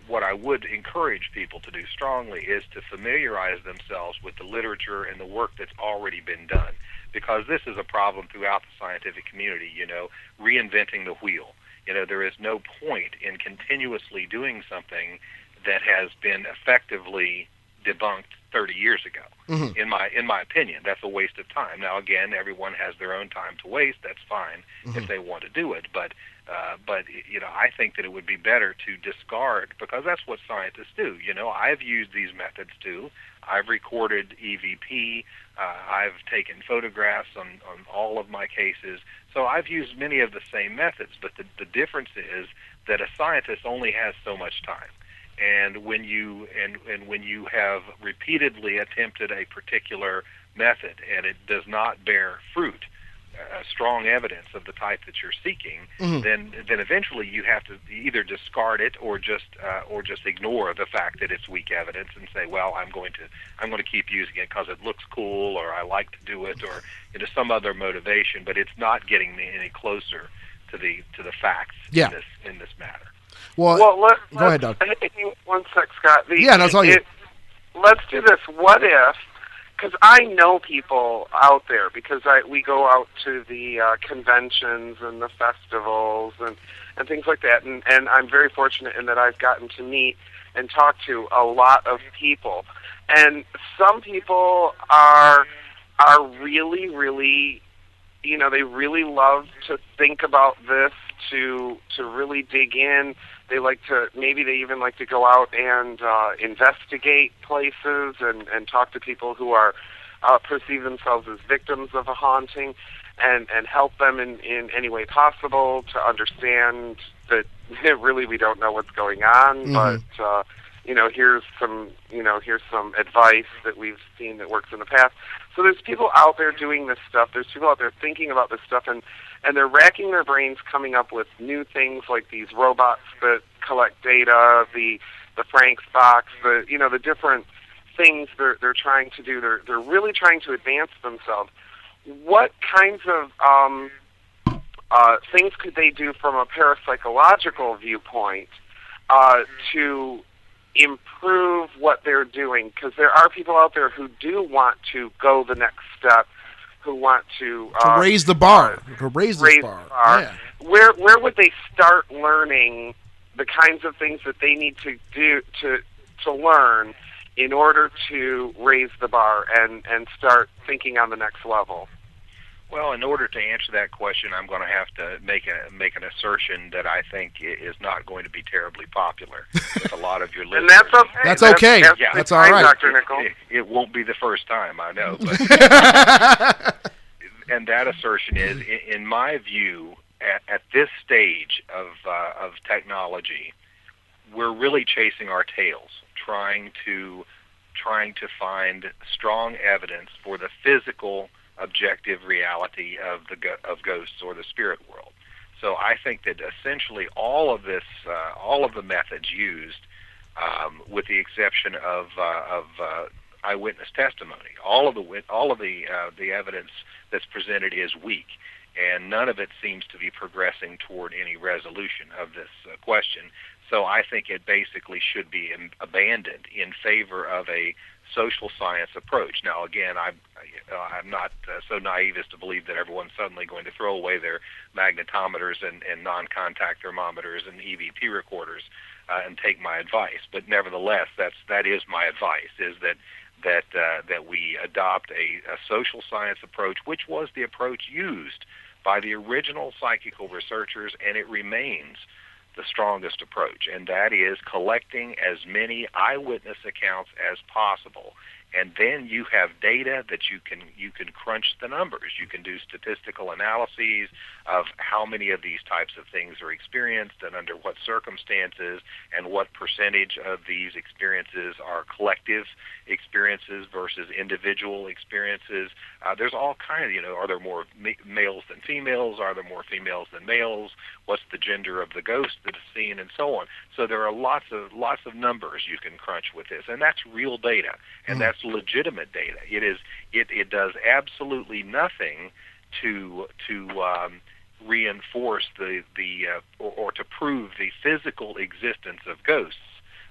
[SPEAKER 4] what I would encourage people to do strongly is to familiarize themselves with the literature and the work that's already been done, because this is a problem throughout the scientific community, you know, reinventing the wheel. You know, there is no point in continuously doing something that has been effectively debunked thirty years ago. Mm-hmm. In my in my opinion, that's a waste of time. Now, again, everyone has their own time to waste. That's fine mm-hmm. if they want to do it. But uh, but you know, I think that it would be better to discard, because that's what scientists do. You know, I've used these methods too. I've recorded E V P. Uh, I've taken photographs on, on all of my cases. So I've used many of the same methods. But the, the difference is that a scientist only has so much time. And when you and, and when you have repeatedly attempted a particular method and it does not bear fruit, uh, strong evidence of the type that you're seeking, mm-hmm. then then eventually you have to either discard it or just uh, or just ignore the fact that it's weak evidence and say, well, I'm going to I'm going to keep using it because it looks cool, or I like to do it, or you know, some other motivation. But it's not getting me any closer to the to the facts
[SPEAKER 1] yeah.
[SPEAKER 4] in this in this matter.
[SPEAKER 1] Well,
[SPEAKER 3] well let,
[SPEAKER 1] go ahead, Doug.
[SPEAKER 3] One sec, Scott. The,
[SPEAKER 1] yeah, that's all you.
[SPEAKER 3] It, let's do this. What if, because I know people out there, because I we go out to the uh, conventions and the festivals and, and things like that, and, and I'm very fortunate in that I've gotten to meet and talk to a lot of people. And some people are are really, really, you know, they really love to think about this, to to really dig in. They like to, maybe they even like to go out and uh, investigate places and, and talk to people who are uh, perceive themselves as victims of a haunting, and, and help them in, in any way possible to understand that really we don't know what's going on, mm-hmm. but uh, you know, here's some you know here's some advice that we've seen that works in the past. So there's people out there doing this stuff. There's people out there thinking about this stuff, and and they're racking their brains coming up with new things like these robots that collect data, the the Frank's box, the you know the different things they're they're trying to do. They're they're really trying to advance themselves. What kinds of um, uh, things could they do from a parapsychological viewpoint uh, to improve what they're doing? Because there are people out there who do want to go the next step, who want to,
[SPEAKER 1] to
[SPEAKER 3] uh,
[SPEAKER 1] raise the bar, to raise,
[SPEAKER 3] raise
[SPEAKER 1] the bar.
[SPEAKER 3] The bar.
[SPEAKER 1] Yeah.
[SPEAKER 3] Where where would they start learning the kinds of things that they need to do to to learn in order to raise the bar and, and start thinking on the next level?
[SPEAKER 4] Well, in order to answer that question, I'm going to have to make a make an assertion that I think is not going to be terribly popular with a lot of your listeners.
[SPEAKER 3] And that's okay.
[SPEAKER 1] That's okay.
[SPEAKER 3] That's,
[SPEAKER 1] yeah.
[SPEAKER 3] that's
[SPEAKER 1] all right,
[SPEAKER 3] Doctor Nichol.
[SPEAKER 4] It, it won't be the first time, I know. But and that assertion is, in, in my view, at, at this stage of uh, of technology, we're really chasing our tails, trying to trying to find strong evidence for the physical, objective reality of the go- of ghosts or the spirit world. So I think that essentially all of this, uh, all of the methods used, um, with the exception of uh, of uh, eyewitness testimony, all of the wit- all of the uh, the evidence that's presented is weak, and none of it seems to be progressing toward any resolution of this uh, question. So I think it basically should be in, abandoned in favor of a social science approach. Now, again, I'm, uh, I'm not uh, so naive as to believe that everyone's suddenly going to throw away their magnetometers and, and non-contact thermometers and E V P recorders uh, and take my advice. But nevertheless, that's that is my advice: is that that uh, that we adopt a, a social science approach, which was the approach used by the original psychical researchers, and it remains the strongest approach, and that is collecting as many eyewitness accounts as possible. And then you have data that you can you can crunch the numbers. You can do statistical analyses of how many of these types of things are experienced and under what circumstances, and what percentage of these experiences are collective experiences versus individual experiences. Uh, there's all kinds, you know, are there more ma- males than females? Are there more females than males? What's the gender of the ghost that is seen, and so on. So there are lots of lots of numbers you can crunch with this, and that's real data, and mm. that's legitimate data. It is it, it does absolutely nothing to to um, reinforce the the uh, or, or to prove the physical existence of ghosts.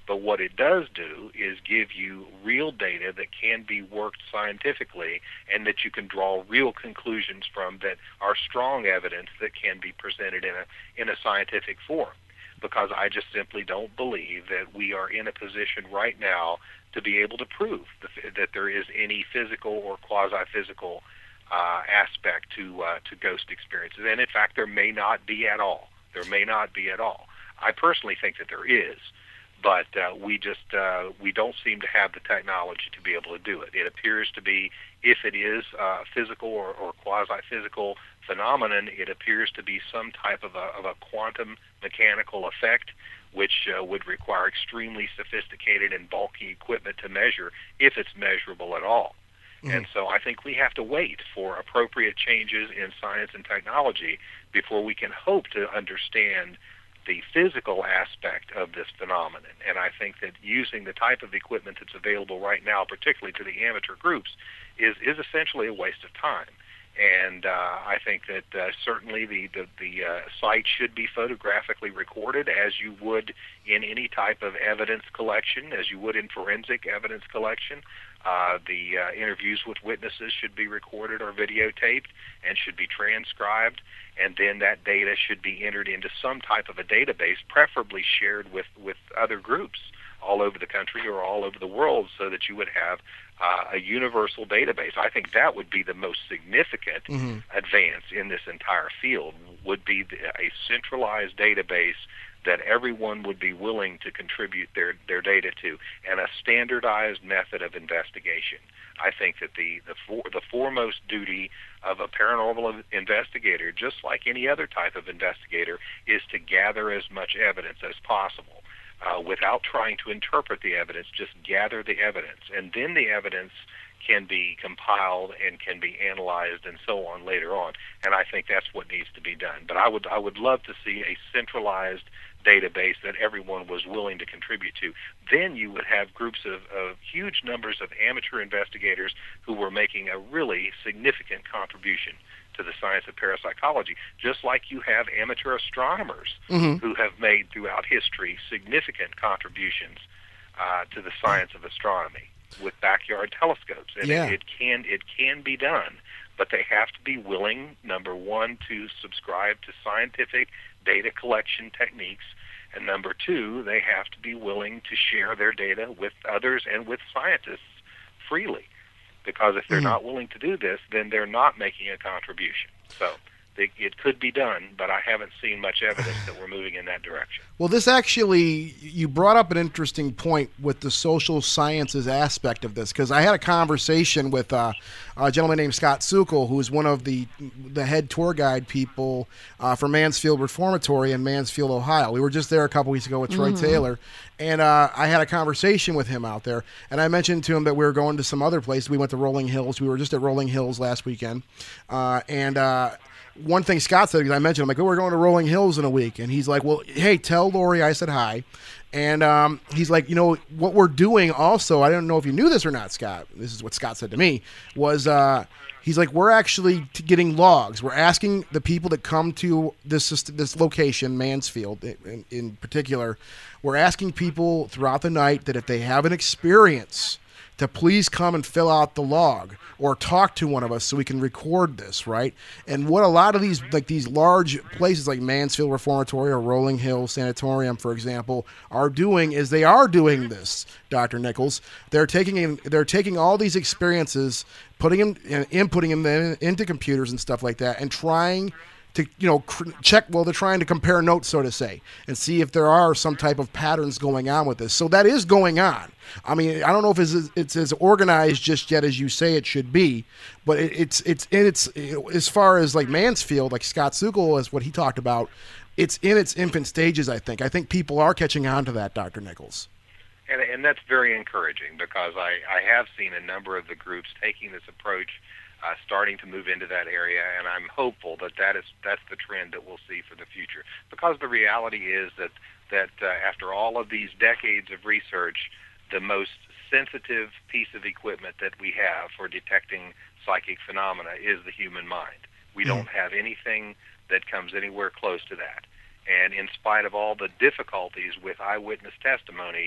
[SPEAKER 4] But what it does do is give you real data that can be worked scientifically and that you can draw real conclusions from that are strong evidence that can be presented in a in a scientific form. Because I just simply don't believe that we are in a position right now to be able to prove the, that there is any physical or quasi-physical uh, aspect to uh, to ghost experiences. And in fact, there may not be at all. There may not be at all. I personally think that there is, but uh, we just uh, we don't seem to have the technology to be able to do it. It appears to be, if it is uh, physical or, or quasi-physical phenomenon, it appears to be some type of a, of a quantum mechanical effect, which uh, would require extremely sophisticated and bulky equipment to measure, if it's measurable at all. Mm-hmm. And so I think we have to wait for appropriate changes in science and technology before we can hope to understand the physical aspect of this phenomenon. And I think that using the type of equipment that's available right now, particularly to the amateur groups, is, is essentially a waste of time. And uh, I think that uh, certainly the, the, the uh, site should be photographically recorded, as you would in any type of evidence collection, as you would in forensic evidence collection. Uh, the uh, interviews with witnesses should be recorded or videotaped and should be transcribed, and then that data should be entered into some type of a database, preferably shared with, with other groups all over the country or all over the world, so that you would have uh, a universal database. I think that would be the most significant mm-hmm. advance in this entire field, would be the, a centralized database that everyone would be willing to contribute their, their data to, and a standardized method of investigation. I think that the, the, for, the foremost duty of a paranormal investigator, just like any other type of investigator, is to gather as much evidence as possible. Uh, without trying to interpret the evidence, just gather the evidence. And then the evidence can be compiled and can be analyzed and so on later on. And I think that's what needs to be done. But I would I would love to see a centralized database that everyone was willing to contribute to. Then you would have groups of, of huge numbers of amateur investigators who were making a really significant contribution to the science of parapsychology, just like you have amateur astronomers mm-hmm. who have made throughout history significant contributions uh, to the science of astronomy with backyard telescopes. And
[SPEAKER 1] yeah.
[SPEAKER 4] it, it can it can be done, but they have to be willing, number one, to subscribe to scientific data collection techniques, and number two, they have to be willing to share their data with others and with scientists freely. Because if they're mm-hmm. not willing to do this, then they're not making a contribution. So they, it could be done, but I haven't seen much evidence that we're moving in that direction.
[SPEAKER 1] Well, this actually, you brought up an interesting point with the social sciences aspect of this, because I had a conversation with uh, a gentleman named Scott Sukol, who's one of the the head tour guide people uh, for Mansfield Reformatory in Mansfield, Ohio. We were just there a couple weeks ago with Troy mm-hmm. Taylor, and uh, I had a conversation with him out there, and I mentioned to him that we were going to some other place. We went to Rolling Hills. We were just at Rolling Hills last weekend, uh, and uh, one thing Scott said, because I mentioned, I'm like, oh, we're going to Rolling Hills in a week. And he's like, well, hey, tell Lori I said hi. And um, he's like, you know, what we're doing also, I don't know if you knew this or not, Scott. This is what Scott said to me, was uh, he's like, we're actually t- getting logs. We're asking the people that come to this this location, Mansfield in, in particular, we're asking people throughout the night that if they have an experience, to please come and fill out the log or talk to one of us so we can record this, right? And what a lot of these, like these large places like Mansfield Reformatory or Rolling Hill Sanatorium, for example, are doing is they are doing this, Doctor Nichols. They're taking in, they're taking all these experiences, putting them, inputting them in, into computers and stuff like that, and trying to, you know, cr- check, well, they're trying to compare notes, so to say, and see if there are some type of patterns going on with this. So that is going on. I mean, I don't know if it's, it's as organized just yet as you say it should be, but it, it's, it's, it's, as far as like Mansfield, like Scott Sukol is what he talked about, it's in its infant stages, I think. I think people are catching on to that, Doctor Nichols.
[SPEAKER 4] And, and that's very encouraging, because I, I have seen a number of the groups taking this approach, Uh, starting to move into that area, and I'm hopeful that, that is that's the trend that we'll see for the future. Because the reality is that that uh, after all of these decades of research, the most sensitive piece of equipment that we have for detecting psychic phenomena is the human mind. We mm. don't have anything that comes anywhere close to that. And in spite of all the difficulties with eyewitness testimony,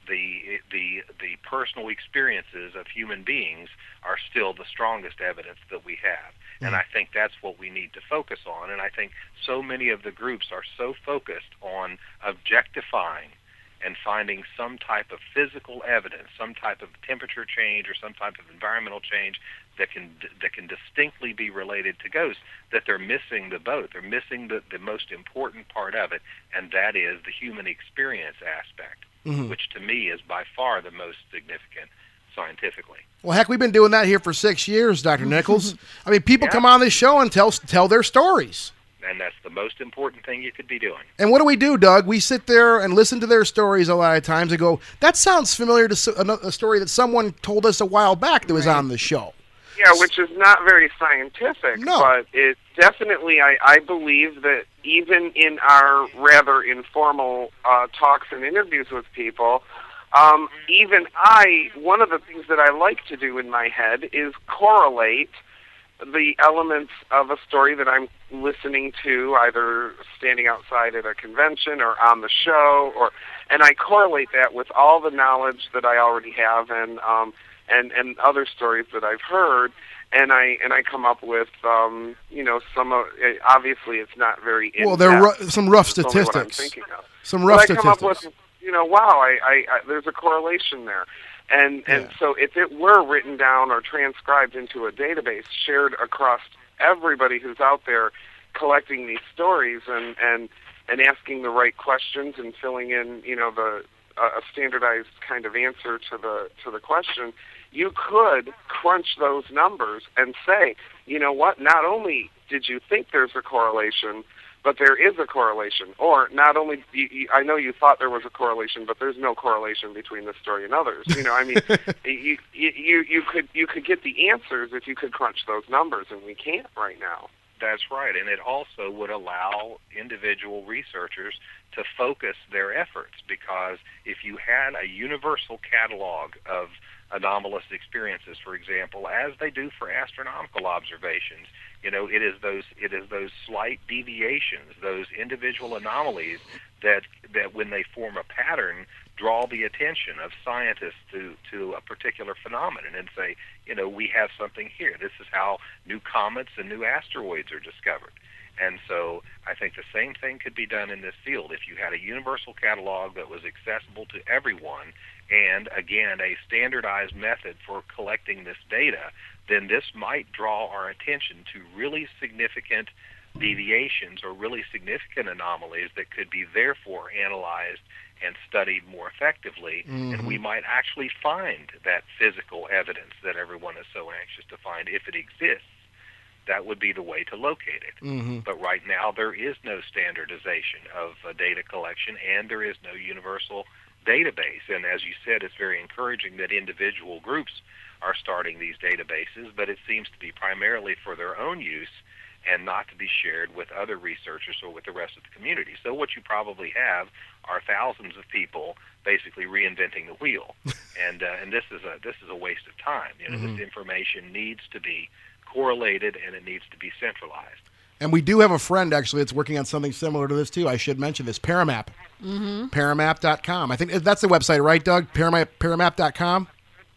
[SPEAKER 4] the the the personal experiences of human beings are still the strongest evidence that we have. Mm-hmm. And I think that's what we need to focus on. And I think so many of the groups are so focused on objectifying and finding some type of physical evidence, some type of temperature change or some type of environmental change that can that can distinctly be related to ghosts, that they're missing the boat. They're missing the, the most important part of it, and that is the human experience aspect, mm-hmm. which to me is by far the most significant scientifically.
[SPEAKER 1] Well, heck, we've been doing that here for six years, Doctor Nichols. I mean, people yeah. come on this show and tell tell their stories.
[SPEAKER 4] And that's the most important thing you could be doing.
[SPEAKER 1] And what do we do, Doug? We sit there and listen to their stories a lot of times and go, that sounds familiar to a story that someone told us a while back that was on the show.
[SPEAKER 3] Yeah, which is not very scientific,
[SPEAKER 1] no.
[SPEAKER 3] but it definitely, I, I believe that even in our rather informal uh, talks and interviews with people, um, even I, one of the things that I like to do in my head is correlate the elements of a story that I'm listening to, either standing outside at a convention or on the show, or and I correlate that with all the knowledge that I already have and um, and and other stories that I've heard, and I and I come up with um, you know some of obviously it's not very in-depth.
[SPEAKER 1] Well, there are ru- some rough
[SPEAKER 3] It's only what I'm
[SPEAKER 1] statistics.
[SPEAKER 3] thinking of.
[SPEAKER 1] Some rough
[SPEAKER 3] but
[SPEAKER 1] statistics.
[SPEAKER 3] I come up with you know wow I, I, I there's a correlation there. And and
[SPEAKER 1] yeah.
[SPEAKER 3] so if it were written down or transcribed into a database, shared across everybody who's out there collecting these stories and, and, and asking the right questions and filling in, you know, the uh, a standardized kind of answer to the to the question, you could crunch those numbers and say, you know what, not only did you think there's a correlation, but there is a correlation. Or not only, you, you, I know you thought there was a correlation, but there's no correlation between this story and others. You know, I mean, you, you you could you could get the answers if you could crunch those numbers, and we can't right now.
[SPEAKER 4] That's right, and it also would allow individual researchers to focus their efforts, because if you had a universal catalog of anomalous experiences, for example, as they do for astronomical observations, you know, it is those it is those slight deviations, those individual anomalies that that when they form a pattern, draw the attention of scientists to, to a particular phenomenon and say, you know, we have something here. This is how new comets and new asteroids are discovered. And so I think the same thing could be done in this field. If you had a universal catalog that was accessible to everyone, and again, a standardized method for collecting this data, then this might draw our attention to really significant deviations or really significant anomalies that could be therefore analyzed and studied more effectively, mm-hmm. and we might actually find that physical evidence that everyone is so anxious to find. If it exists, that would be the way to locate it.
[SPEAKER 1] Mm-hmm.
[SPEAKER 4] But right now, there is no standardization of uh, data collection, and there is no universal database. And as you said, it's very encouraging that individual groups are starting these databases, but it seems to be primarily for their own use and not to be shared with other researchers or with the rest of the community. So what you probably have are thousands of people basically reinventing the wheel, and uh, and this is a this is a waste of time. You know, mm-hmm. this information needs to be correlated and it needs to be centralized.
[SPEAKER 1] And we do have a friend actually that's working on something similar to this too. I should mention this, Paramap.
[SPEAKER 2] Mm-hmm.
[SPEAKER 1] Paramap dot com. I think that's the website, right, Doug? Paramap Paramap dot com.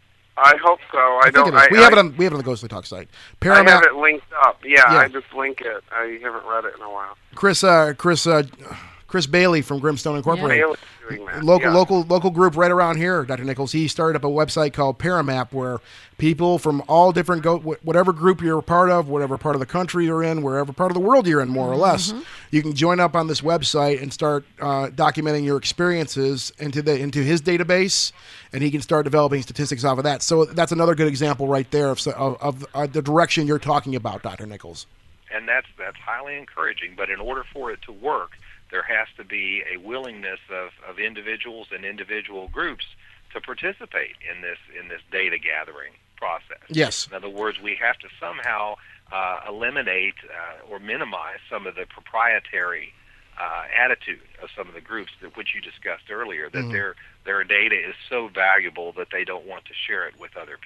[SPEAKER 3] I hope so. I,
[SPEAKER 1] I
[SPEAKER 3] don't.
[SPEAKER 1] Think it is.
[SPEAKER 3] I,
[SPEAKER 1] we have
[SPEAKER 3] I,
[SPEAKER 1] it on we have it on the Ghostly Talk site.
[SPEAKER 3] Paramap, I have it linked up. Yeah,
[SPEAKER 1] yeah,
[SPEAKER 3] I just link it. I haven't read it in a while.
[SPEAKER 1] Chris, uh, Chris, uh, Chris Bailey from Grimstone Incorporated.
[SPEAKER 3] Yeah. Doing that.
[SPEAKER 1] Local,
[SPEAKER 3] yeah.
[SPEAKER 1] local, local group right around here, Doctor Nichols. He started up a website called Paramap, where people from all different, go, whatever group you're a part of, whatever part of the country you're in, wherever part of the world you're in, more or less,
[SPEAKER 2] mm-hmm.
[SPEAKER 1] you can join up on this website and start uh, documenting your experiences into the into his database, and he can start developing statistics off of that. So that's another good example right there of of, of uh, the direction you're talking about, Doctor Nichols.
[SPEAKER 4] And that's that's highly encouraging. But in order for it to work, there has to be a willingness of, of individuals and individual groups to participate in this in this data gathering process.
[SPEAKER 1] Yes.
[SPEAKER 4] In other words, we have to somehow uh, eliminate uh, or minimize some of the proprietary uh, attitude of some of the groups that which you discussed earlier, that mm-hmm. their their data is so valuable that they don't want to share it with other people.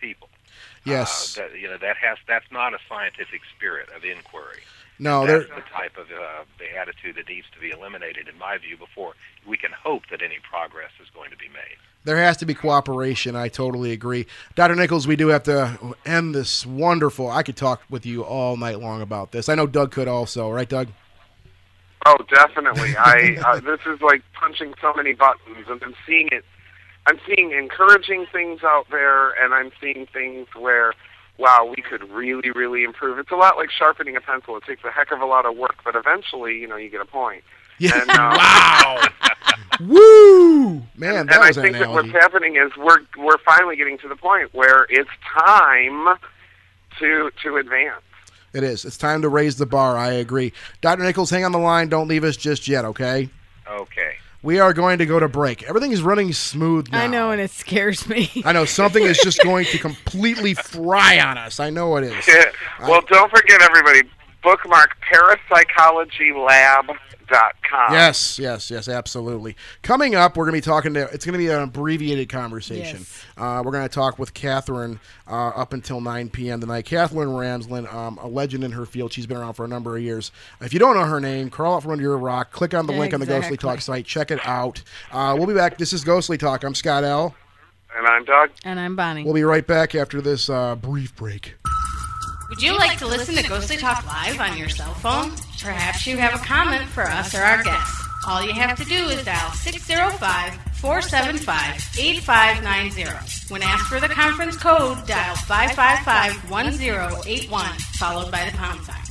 [SPEAKER 1] Yes.
[SPEAKER 4] Uh, that, you know, that has that's not a scientific spirit of inquiry.
[SPEAKER 1] No,
[SPEAKER 4] that's
[SPEAKER 1] there-
[SPEAKER 4] the type of uh, the attitude that needs to be eliminated, in my view, before we can hope that any progress is going to be made.
[SPEAKER 1] There has to be cooperation. I totally agree. Doctor Nichols, we do have to end this wonderful. I could talk with you all night long about this. I know Doug could also, right, Doug?
[SPEAKER 3] Oh, definitely. I uh, this is like punching so many buttons, and I'm seeing it. I'm seeing encouraging things out there, and I'm seeing things where, wow, we could really, really improve. It's a lot like sharpening a pencil. It takes a heck of a lot of work, but eventually, you know, you get a point.
[SPEAKER 1] Yeah.
[SPEAKER 3] And, uh,
[SPEAKER 1] wow. Woo! Man, that
[SPEAKER 3] and
[SPEAKER 1] was
[SPEAKER 3] I
[SPEAKER 1] an
[SPEAKER 3] think that
[SPEAKER 1] analogy.
[SPEAKER 3] what's happening is we're we're finally getting to the point where it's time to to advance.
[SPEAKER 1] It is. It's time to raise the bar. I agree. Doctor Nichols, hang on the line. Don't leave us just yet, okay?
[SPEAKER 4] Okay.
[SPEAKER 1] We are going to go to break. Everything is running smooth now.
[SPEAKER 2] I know, and it scares me.
[SPEAKER 1] I know. Something is just going to completely fry on us. I know it is.
[SPEAKER 3] Well, don't forget, everybody, bookmark parapsychology lab dot com.
[SPEAKER 1] Yes, yes, yes, absolutely. Coming up, we're going to be talking to, it's going to be an abbreviated conversation.
[SPEAKER 2] Yes.
[SPEAKER 1] Uh, we're going to talk with Catherine uh, up until nine p.m. tonight. Catherine Ramslin, um, a legend in her field. She's been around for a number of years. If you don't know her name, crawl out from under your rock, click on the link on the Ghostly
[SPEAKER 2] Exactly.
[SPEAKER 1] Talk site, check it out. Uh, we'll be back. This is Ghostly Talk. I'm Scott L.
[SPEAKER 3] And I'm Doug.
[SPEAKER 2] And I'm Bonnie.
[SPEAKER 1] We'll be right back after this uh, brief break.
[SPEAKER 2] Would you like to listen to Ghostly Talk live on your cell phone? Perhaps you have a comment for us or our guests. All you have to do is dial six zero five, four seven five, eight five nine zero. When asked for the conference code, dial five five five, one zero eight one, followed by the pound sign.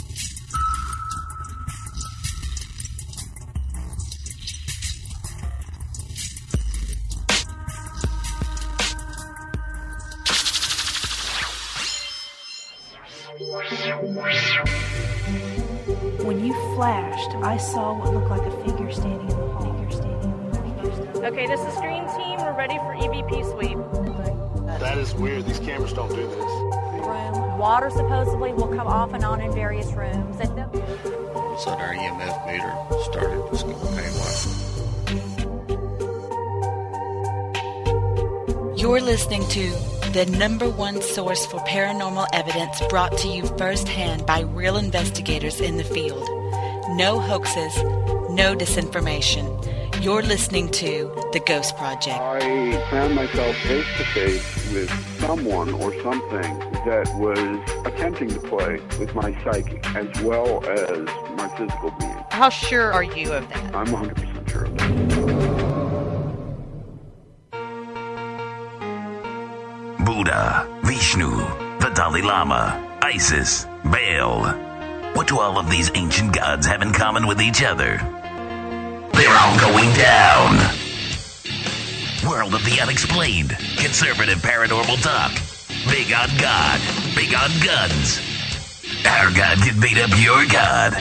[SPEAKER 12] When you flashed, I saw what looked like a figure standing in the hall. Figure standing in the hall.
[SPEAKER 13] Okay, this is Stream Team. We're ready for E V P sweep.
[SPEAKER 14] That is weird. These cameras don't do this.
[SPEAKER 15] Room. Water supposedly will come off and on in various rooms. And the-
[SPEAKER 16] All of a sudden, our E M F meter started just going haywire.
[SPEAKER 17] You're listening to the number one source for paranormal evidence, brought to you firsthand by real investigators in the field. No hoaxes, no disinformation. You're listening to The Ghost Project.
[SPEAKER 18] I found myself face to face with someone or something that was attempting to play with my psyche as well as my physical being.
[SPEAKER 19] How sure are you of that?
[SPEAKER 18] I'm one hundred percent sure of that.
[SPEAKER 20] Buddha, Vishnu, the Dalai Lama, Isis, Baal. What do all of these ancient gods have in common with each other? They're all going down. World of the unexplained. Conservative paranormal talk. Big on God. Big on guns. Our God can beat up your God.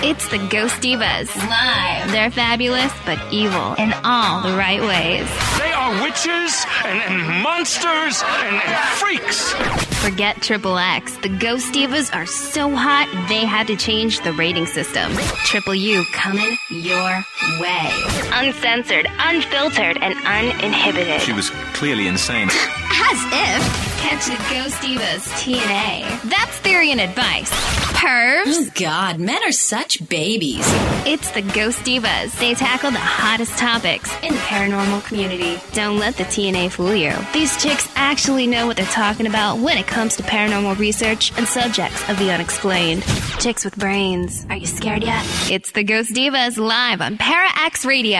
[SPEAKER 21] It's the Ghost Divas. Live. They're fabulous, but evil in all the right ways.
[SPEAKER 9] They are witches and, and monsters and, and freaks.
[SPEAKER 21] Forget Triple X. The Ghost Divas are so hot, they had to change the rating system. Triple U coming your way. Uncensored, unfiltered, and uninhibited.
[SPEAKER 22] She was clearly insane.
[SPEAKER 21] As if. Catch the Ghost Divas T N A. That's theory and advice. Pervs.
[SPEAKER 23] Oh, God, men are such babies.
[SPEAKER 21] It's the Ghost Divas. They tackle the hottest topics in the paranormal community. Don't let the T N A fool you. These chicks actually know what they're talking about when it comes to paranormal research and subjects of the unexplained. Chicks with brains. Are you scared yet? It's the Ghost Divas live on Para X Radio.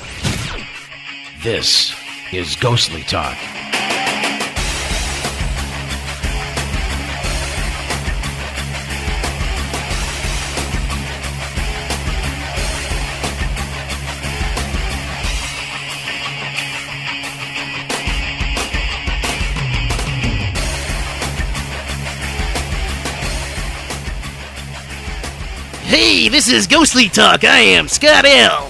[SPEAKER 5] This is Ghostly Talk.
[SPEAKER 24] Hey, this is Ghostly Talk. I am Scott L.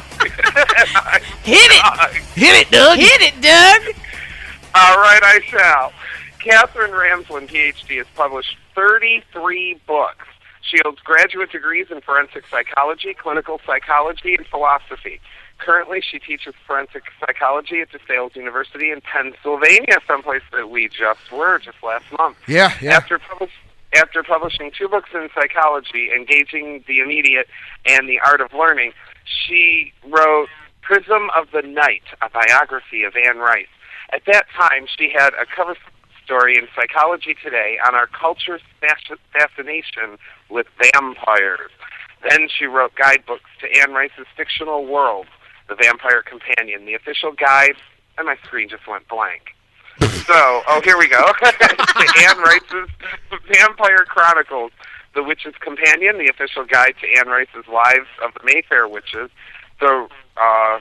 [SPEAKER 3] Hit it!
[SPEAKER 24] Hit it, Doug!
[SPEAKER 2] Hit it, Doug!
[SPEAKER 3] All right, I shall. Catherine Ramsland, P H D, has published thirty-three books. She holds graduate degrees in forensic psychology, clinical psychology, and philosophy. Currently, she teaches forensic psychology at DeSales University in Pennsylvania, someplace that we just were just last month.
[SPEAKER 1] Yeah, yeah.
[SPEAKER 3] After publishing After publishing two books in psychology, Engaging the Immediate and The Art of Learning, she wrote Prism of the Night, a biography of Anne Rice. At that time, she had a cover story in Psychology Today on our culture's fascination with vampires. Then she wrote guidebooks to Anne Rice's fictional world, The Vampire Companion, The Official Guide, and my screen just went blank. So, oh, here we go. Anne Rice's Vampire Chronicles, The Witch's Companion, The Official Guide to Anne Rice's Lives of the Mayfair Witches. The, uh,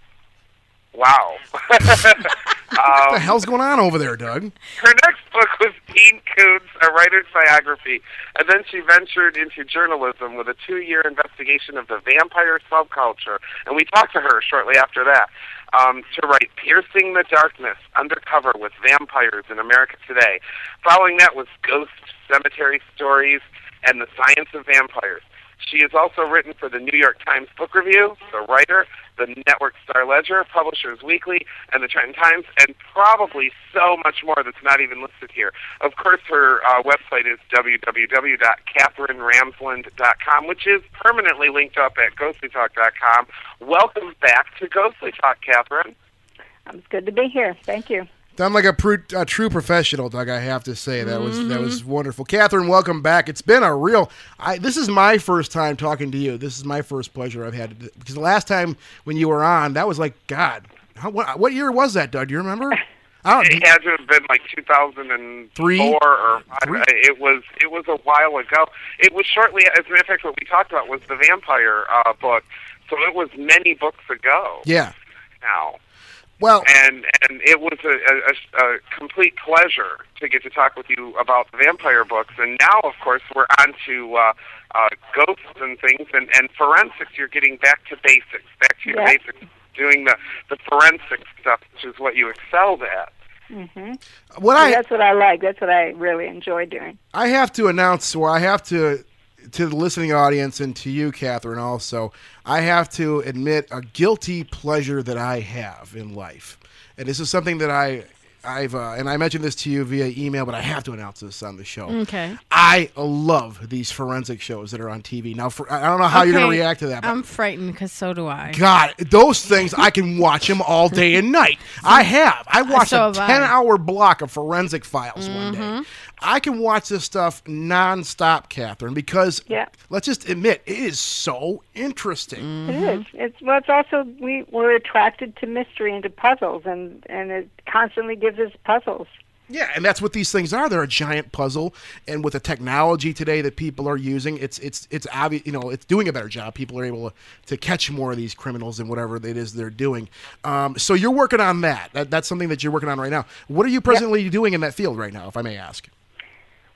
[SPEAKER 3] wow.
[SPEAKER 1] What the
[SPEAKER 3] um,
[SPEAKER 1] hell's going on over there, Doug?
[SPEAKER 3] Her next book was Dean Koontz, a writer's biography, and then she ventured into journalism with a two-year investigation of the vampire subculture, and we talked to her shortly after that. Um, to write Piercing the Darkness, Undercover with Vampires in America Today. Following that was Ghost Cemetery Stories and The Science of Vampires. She has also written for the New York Times Book Review, The Writer, the Network Star Ledger, Publishers Weekly, and the Trenton Times, and probably so much more that's not even listed here. Of course, her uh, website is w w w dot catherine ramsland dot com, which is permanently linked up at ghostly talk dot com. Welcome back to Ghostly Talk, Catherine.
[SPEAKER 25] It's good to be here. Thank you.
[SPEAKER 1] Done like a, pr- a true professional, Doug. I have to say that was mm-hmm. that was wonderful. Catherine, welcome back. It's been a real. I, this is my first time talking to you. This is my first pleasure I've had because the last time when you were on, that was like God. How, what, what year was that, Doug? Do you remember?
[SPEAKER 3] I don't, it had to have been like two thousand
[SPEAKER 1] three
[SPEAKER 3] or Three? it was it was a while ago. It was shortly. As a matter of fact, what we talked about was the vampire uh, book. So it was many books ago.
[SPEAKER 1] Yeah.
[SPEAKER 3] Now.
[SPEAKER 1] Well,
[SPEAKER 3] and and it was a, a, a complete pleasure to get to talk with you about the vampire books. And now, of course, we're on to uh, uh, ghosts and things and, and forensics. You're getting back to basics, back to your
[SPEAKER 25] yeah.
[SPEAKER 3] basics, doing the, the forensic stuff, which is what you excelled at.
[SPEAKER 25] Mm-hmm.
[SPEAKER 1] What I,
[SPEAKER 25] that's what I like. That's what I really enjoy doing.
[SPEAKER 1] I have to announce, or I have to, to the listening audience and to you, Catherine, also, I have to admit a guilty pleasure that I have in life. And this is something that I, I've, uh, and I mentioned this to you via email, but I have to announce this on the show.
[SPEAKER 2] Okay.
[SPEAKER 1] I love these forensic shows that are on T V. Now, for, I don't know how
[SPEAKER 2] okay.
[SPEAKER 1] you're going to react to that. But
[SPEAKER 2] I'm frightened because so do I.
[SPEAKER 1] God, those things, I can watch them all day and night. I have. I watched
[SPEAKER 2] so
[SPEAKER 1] a ten-hour block of Forensic Files
[SPEAKER 2] mm-hmm.
[SPEAKER 1] one day. I can watch this stuff nonstop, Catherine, because
[SPEAKER 25] yeah.
[SPEAKER 1] let's just admit, it is so interesting.
[SPEAKER 25] Mm-hmm. It is. It's well. It's also we we're attracted to mystery and to puzzles, and and it constantly gives us puzzles.
[SPEAKER 1] Yeah, and that's what these things are. They're a giant puzzle, and with the technology today that people are using, it's it's it's obvious. You know, it's doing a better job. People are able to, to catch more of these criminals and whatever it is they're doing. Um, so you're working on that. that. That's something that you're working on right now. What are you presently yep. doing in that field right now, if I may ask?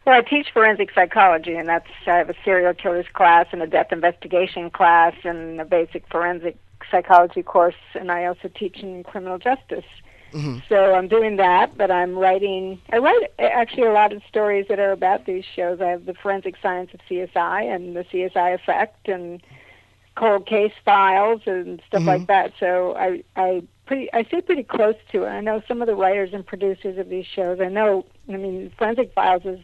[SPEAKER 25] Well, I teach forensic psychology, and that's I have a serial killers class and a death investigation class and a basic forensic psychology course, and I also teach in criminal justice.
[SPEAKER 1] Mm-hmm.
[SPEAKER 25] So I'm doing that, but I'm writing, I write actually a lot of stories that are about these shows. I have the forensic science of C S I and the C S I effect and cold case files and stuff
[SPEAKER 1] Mm-hmm.
[SPEAKER 25] like that. So I, I pretty, I stay pretty close to it. I know some of the writers and producers of these shows. I know, I mean, Forensic Files is,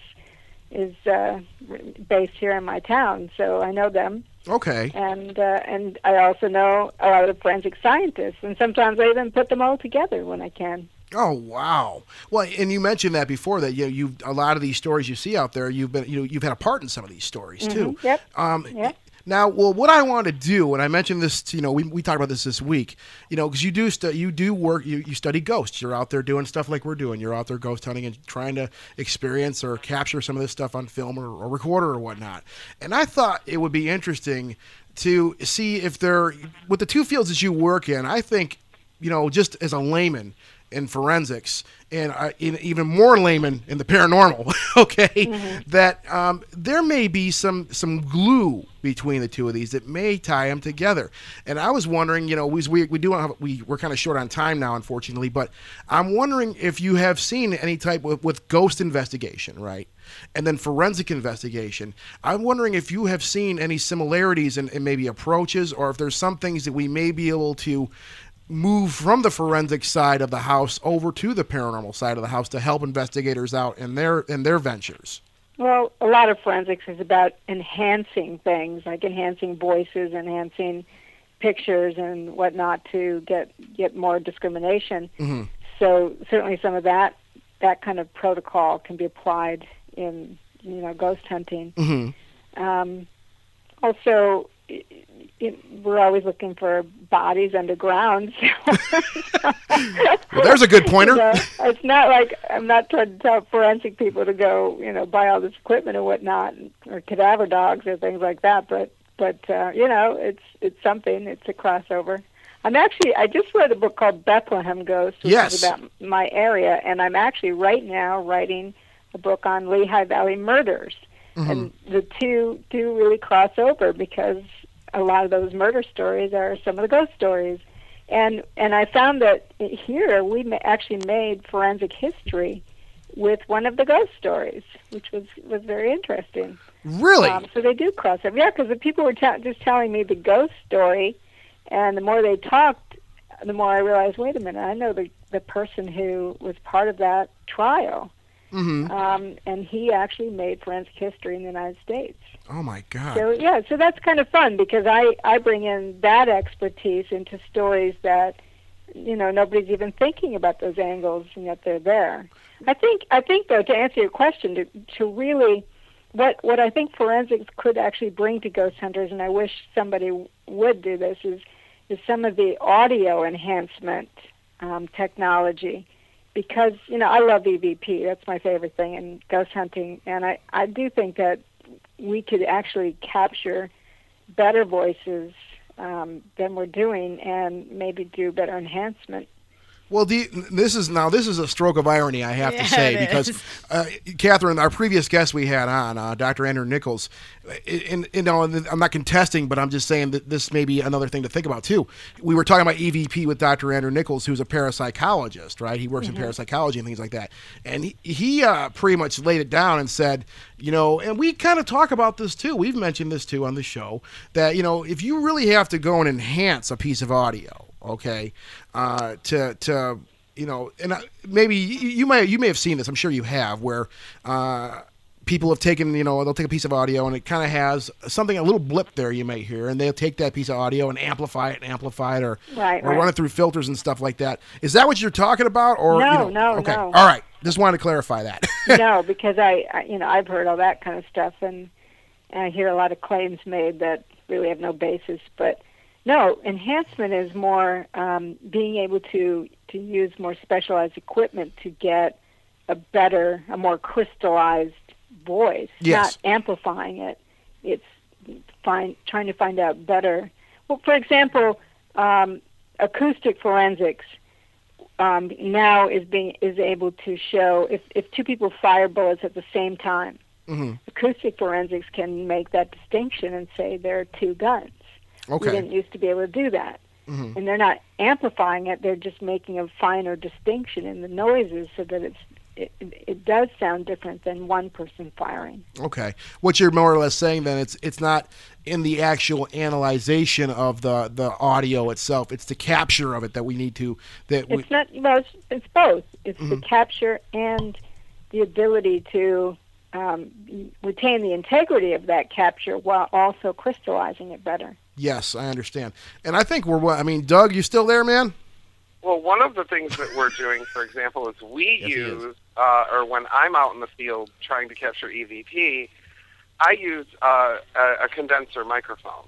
[SPEAKER 25] is uh, based here in my town, so I know them.
[SPEAKER 1] Okay.
[SPEAKER 25] And uh, and I also know a lot of the forensic scientists, and sometimes I even put them all together when I can.
[SPEAKER 1] Oh wow! Well, and you mentioned that before that you you a lot of these stories you see out there, you've been you know you've had a part in some of these stories too.
[SPEAKER 25] Mm-hmm. Yep.
[SPEAKER 1] Um,
[SPEAKER 25] yep.
[SPEAKER 1] Now, well, what I want to do, and I mentioned this, you know, we we talked about this this week, you know, because you do stu- you do work, you, you study ghosts. You're out there doing stuff like we're doing. You're out there ghost hunting and trying to experience or capture some of this stuff on film or, or recorder or whatnot. And I thought it would be interesting to see if there, with the two fields that you work in, I think, you know, just as a layman in forensics and uh, in, even more layman in the paranormal, okay,
[SPEAKER 25] Mm-hmm.
[SPEAKER 1] that um, there may be some some glue between the two of these that may tie them together. And I was wondering, you know, we we, we do have, we we're kind of short on time now, unfortunately, but I'm wondering if you have seen any type of with ghost investigation, right? And then forensic investigation. I'm wondering if you have seen any similarities in, in maybe approaches, or if there's some things that we may be able to move from the forensic side of the house over to the paranormal side of the house to help investigators out in their in their ventures.
[SPEAKER 25] Well, a lot of forensics is about enhancing things, like enhancing voices, enhancing pictures and whatnot to get get more discrimination.
[SPEAKER 1] Mm-hmm.
[SPEAKER 25] So certainly some of that that kind of protocol can be applied in you know ghost hunting.
[SPEAKER 1] Mm-hmm.
[SPEAKER 25] Um, also, it, it, we're always looking for bodies underground.
[SPEAKER 1] Well, there's a good pointer.
[SPEAKER 25] You know, it's not like I'm not trying to tell forensic people to go, you know, buy all this equipment or whatnot, or cadaver dogs or things like that. But, but uh, you know, it's it's something. It's a crossover. I'm actually, I just read a book called Bethlehem Ghosts, which
[SPEAKER 1] Yes.
[SPEAKER 25] is about my area, and I'm actually right now writing a book on Lehigh Valley murders.
[SPEAKER 1] Mm-hmm.
[SPEAKER 25] And the two do really cross over because a lot of those murder stories are some of the ghost stories. And and I found that here we ma- actually made forensic history with one of the ghost stories, which was, was very interesting.
[SPEAKER 1] Really?
[SPEAKER 25] Um, so they do cross over. Yeah, because the people were ta- just telling me the ghost story, and the more they talked, the more I realized, wait a minute, I know the, the person who was part of that trial.
[SPEAKER 1] Mm-hmm.
[SPEAKER 25] Um, and he actually made forensic history in the United States.
[SPEAKER 1] Oh my God.
[SPEAKER 25] So yeah, so that's kind of fun because I, I bring in that expertise into stories that, you know, nobody's even thinking about those angles, and yet they're there. I think I think though, to answer your question, to to really what what I think forensics could actually bring to ghost hunters, and I wish somebody would do this, is is some of the audio enhancement um, technology. Because, you know, I love E V P. That's my favorite thing in ghost hunting. And I, I do think that we could actually capture better voices um, than we're doing and maybe do better enhancement.
[SPEAKER 1] Well, the, this is now this is a stroke of irony, I have
[SPEAKER 2] Yeah,
[SPEAKER 1] to say,
[SPEAKER 2] it
[SPEAKER 1] because
[SPEAKER 2] is.
[SPEAKER 1] uh, Catherine, our previous guest we had on, uh, Doctor Andrew Nichols, and you know, I'm not contesting, but I'm just saying that this may be another thing to think about too. We were talking about E V P with Doctor Andrew Nichols, who's a parapsychologist, right? He works
[SPEAKER 25] Mm-hmm.
[SPEAKER 1] in parapsychology and things like that, and he, he uh, pretty much laid it down and said, you know, and we kind of talk about this too. We've mentioned this too on the show that, you know, if you really have to go and enhance a piece of audio, okay, uh, to to you know, and maybe you, you might you may have seen this. I'm sure you have, where uh, people have taken, you know, they'll take a piece of audio and it kind of has something, a little blip there you may hear, and they'll take that piece of audio and amplify it and amplify it, or
[SPEAKER 25] Right,
[SPEAKER 1] or
[SPEAKER 25] right.
[SPEAKER 1] run it through filters and stuff like that. Is that what you're talking about? Or
[SPEAKER 25] No,
[SPEAKER 1] you know,
[SPEAKER 25] no,
[SPEAKER 1] okay,
[SPEAKER 25] no.
[SPEAKER 1] all right. Just wanted to clarify that.
[SPEAKER 25] No, because I, I, you know, I've heard all that kind of stuff, and, and I hear a lot of claims made that really have no basis. But no, enhancement is more um, being able to to use more specialized equipment to get a better, a more crystallized voice.
[SPEAKER 1] Yes.
[SPEAKER 25] Not amplifying it. It's find trying to find out better. Well, for example, um, acoustic forensics. Um, now is being is able to show if, if two people fire bullets at the same time,
[SPEAKER 1] Mm-hmm.
[SPEAKER 25] Acoustic forensics can make that distinction and say there are two guns.
[SPEAKER 1] Okay.
[SPEAKER 25] We didn't used to be able to do that.
[SPEAKER 1] Mm-hmm.
[SPEAKER 25] And they're not amplifying it, they're just making a finer distinction in the noises so that it's it, it does sound different than one person firing.
[SPEAKER 1] Okay. What you're more or less saying then, it's it's not in the actual analyzation of the, the audio itself, it's the capture of it that we need to... that we,
[SPEAKER 25] It's not, well, it's, it's both. It's
[SPEAKER 1] Mhm.
[SPEAKER 25] the capture and the ability to um, retain the integrity of that capture while also crystallizing it better.
[SPEAKER 1] Yes, I understand. And I think we're... I mean, Doug, you still there, man?
[SPEAKER 3] Well, one of the things that we're doing, for example, is we
[SPEAKER 1] Yes, he is.
[SPEAKER 3] use, uh, or when I'm out in the field trying to capture E V P, I use uh, a, a condenser microphone,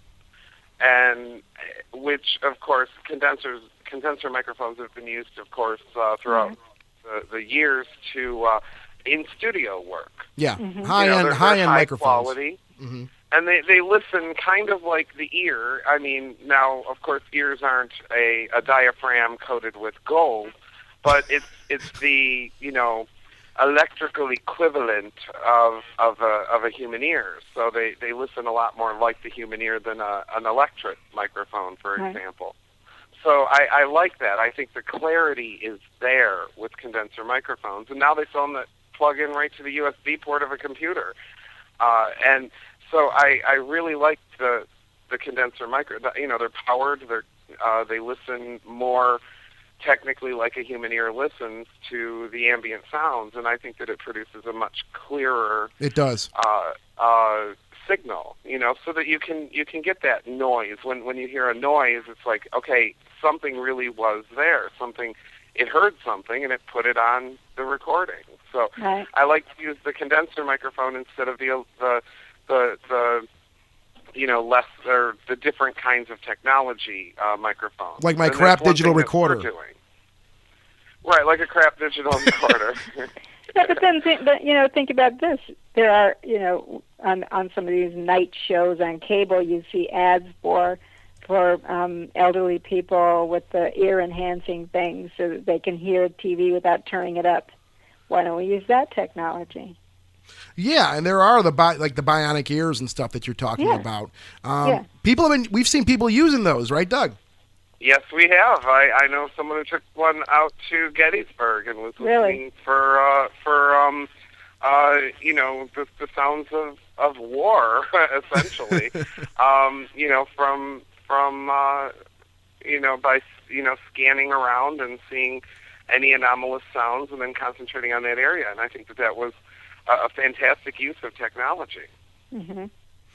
[SPEAKER 3] and which, of course, condensers condenser microphones have been used, of course, uh, throughout the, the years to uh, in studio work.
[SPEAKER 1] Yeah,
[SPEAKER 25] Mm-hmm.
[SPEAKER 1] high
[SPEAKER 3] You know,
[SPEAKER 1] end,
[SPEAKER 3] they're-
[SPEAKER 1] high
[SPEAKER 3] they're
[SPEAKER 1] end
[SPEAKER 3] high
[SPEAKER 1] microphones.
[SPEAKER 3] quality.
[SPEAKER 1] Mm-hmm.
[SPEAKER 3] And they, they listen kind of like the ear. I mean, now, of course, ears aren't a, a diaphragm coated with gold, but it's it's the, you know, electrical equivalent of of a, of a human ear. So they, they listen a lot more like the human ear than a, an electric microphone, for
[SPEAKER 25] Right.
[SPEAKER 3] example. So I, I like that. I think the clarity is there with condenser microphones. And now they sell them that plug in right to the U S B port of a computer. Uh, and so I, I really like the the condenser micro. The, you know, they're powered. They're uh, they listen more technically like a human ear listens to the ambient sounds, and I think that it produces a much clearer
[SPEAKER 1] It does.
[SPEAKER 3] uh, uh, signal. You know, so that you can you can get that noise when when you hear a noise. It's like, okay, something really was there. Something it heard something and it put it on the recording. So
[SPEAKER 25] Right.
[SPEAKER 3] I like to use the condenser microphone instead of the the the, the you know less or the different kinds of technology uh, microphones.
[SPEAKER 1] Like my
[SPEAKER 3] And
[SPEAKER 1] crap
[SPEAKER 3] that's one
[SPEAKER 1] digital
[SPEAKER 3] thing that we're
[SPEAKER 1] recorder.
[SPEAKER 3] doing. Right, like a crap digital recorder.
[SPEAKER 25] Yeah, but then think, but you know, think about this. There are, you know, on on some of these night shows on cable, you see ads for for um, elderly people with the ear enhancing things so that they can hear T V without turning it up. Why don't we use that technology?
[SPEAKER 1] Yeah, and there are the bi- like the bionic ears and stuff that you're talking
[SPEAKER 25] Yeah.
[SPEAKER 1] about. Um,
[SPEAKER 25] Yeah.
[SPEAKER 1] People have been. We've seen people using those, right, Doug?
[SPEAKER 3] Yes, we have. I, I know someone who took one out to Gettysburg and was
[SPEAKER 25] Really?
[SPEAKER 3] listening for uh, for um, uh, you know the, the sounds of, of war, essentially. um, you know, from from uh, you know by you know scanning around and seeing any anomalous sounds and then concentrating on that area. And I think that that was a, a fantastic use of technology.
[SPEAKER 25] Mm-hmm.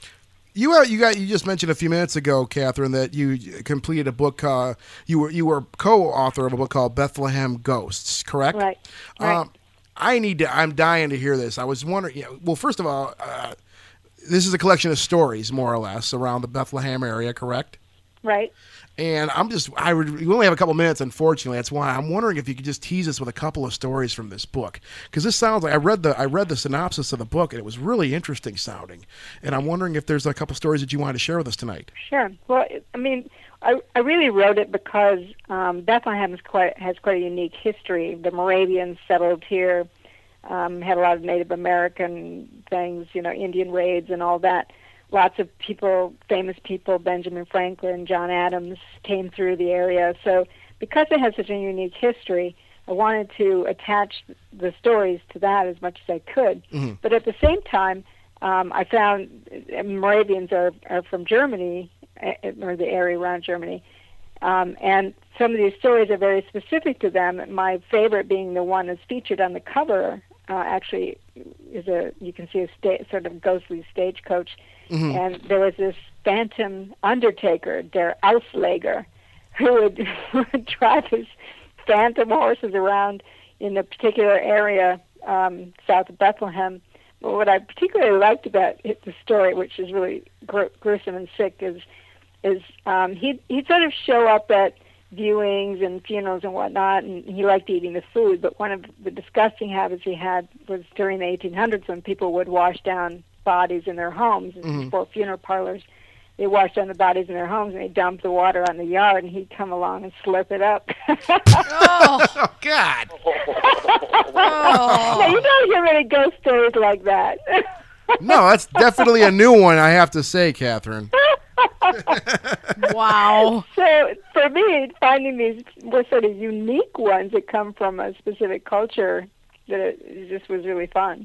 [SPEAKER 1] You uh, you got you just mentioned a few minutes ago, Catherine, that you completed a book. Uh, you were you were co-author of a book called Bethlehem Ghosts, correct?
[SPEAKER 25] Right. Right.
[SPEAKER 1] Um, I need to. I'm dying to hear this. I was wondering. You know, well, first of all, uh, this is a collection of stories, more or less, around the Bethlehem area, correct?
[SPEAKER 25] Right.
[SPEAKER 1] And I'm just, I would, we only have a couple minutes, unfortunately. That's why I'm wondering if you could just tease us with a couple of stories from this book, because this sounds like I read the I read the synopsis of the book and it was really interesting sounding. And I'm wondering if there's a couple stories that you wanted to share with us tonight.
[SPEAKER 25] Sure. Well, I mean, I, I really wrote it because um, Bethlehem is quite, has quite a unique history. The Moravians settled here, um, had a lot of Native American things, you know, Indian raids and all that. Lots of people, famous people, Benjamin Franklin, John Adams, came through the area. So because it has such a unique history, I wanted to attach the stories to that as much as I could.
[SPEAKER 6] Mhm.
[SPEAKER 25] But at the same time, um, I found uh, Moravians are, are from Germany, uh, or the area around Germany, um, and some of these stories are very specific to them. My favorite being the one that's featured on the cover, uh, actually is a, you can see a sta- sort of ghostly stagecoach.
[SPEAKER 6] Mhm.
[SPEAKER 25] And there was this phantom undertaker, der Ausleger, who would, would drive his phantom horses around in a particular area um, south of Bethlehem. But what I particularly liked about it, the story, which is really gr- gruesome and sick, is is um, he'd, he'd sort of show up at viewings and funerals and whatnot, and he liked eating the food. But one of the disgusting habits he had was during the eighteen hundreds when people would wash down bodies in their homes
[SPEAKER 6] Mhm.
[SPEAKER 25] before funeral parlors. They washed down the bodies in their homes and they dumped the water on the yard, and he'd come along and slurp it up.
[SPEAKER 1] Oh, God.
[SPEAKER 25] Now, you don't hear many ghost stories like that.
[SPEAKER 1] No, that's definitely a new one, I have to say, Catherine.
[SPEAKER 2] Wow.
[SPEAKER 25] So for me, finding these were sort of unique ones that come from a specific culture, that it just was really fun.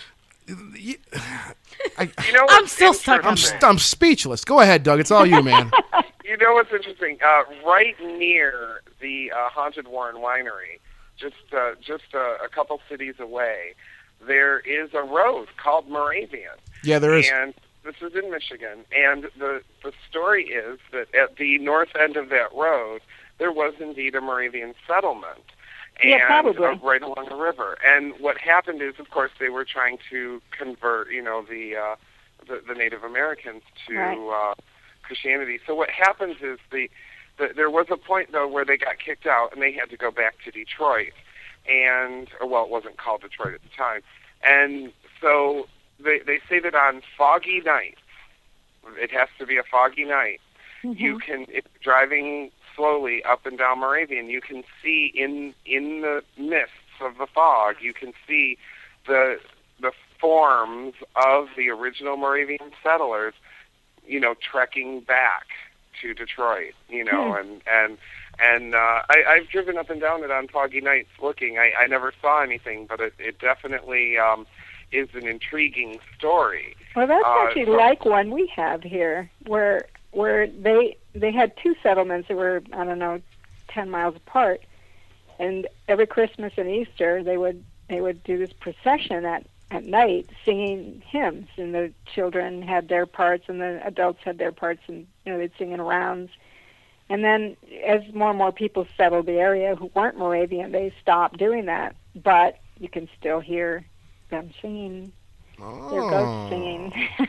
[SPEAKER 1] I,
[SPEAKER 3] You know
[SPEAKER 2] I'm
[SPEAKER 3] what's
[SPEAKER 2] still stuck on
[SPEAKER 1] I'm,
[SPEAKER 3] interesting?
[SPEAKER 1] st- I'm speechless. Go ahead, Doug. It's all you, man.
[SPEAKER 3] You know what's interesting? Uh, right near the uh, Haunted Warren Winery, just uh, just uh, a couple cities away, there is a road called Moravian.
[SPEAKER 1] Yeah, there is.
[SPEAKER 3] And this is in Michigan. And the the story is that at the north end of that road, there was indeed a Moravian settlement.
[SPEAKER 25] Yeah,
[SPEAKER 3] And
[SPEAKER 25] probably.
[SPEAKER 3] uh, right along the river. And what happened is, of course, they were trying to convert, you know, the uh, the, the Native Americans to
[SPEAKER 25] Right.
[SPEAKER 3] uh, Christianity. So what happens is the, the there was a point though where they got kicked out and they had to go back to Detroit, and or, well, it wasn't called Detroit at the time, and so they they say that on foggy nights, it has to be a foggy night.
[SPEAKER 25] Mm-hmm.
[SPEAKER 3] You can, if you're driving slowly up and down Moravian, you can see in in the mists of the fog, you can see the the forms of the original Moravian settlers, you know, trekking back to Detroit, you know,
[SPEAKER 25] Hmm.
[SPEAKER 3] and and and uh, I, I've driven up and down it on foggy nights looking. I, I never saw anything, but it, it definitely um, is an intriguing story.
[SPEAKER 25] Well, that's
[SPEAKER 3] Uh,
[SPEAKER 25] actually
[SPEAKER 3] so-
[SPEAKER 25] like one we have here, where where they they had two settlements that were, I don't know, ten miles apart, and every Christmas and Easter they would they would do this procession at at night singing hymns, and the children had their parts and the adults had their parts, and you know they'd sing in rounds. And then as more and more people settled the area who weren't Moravian, they stopped doing that, but you can still hear them singing, their ghosts singing.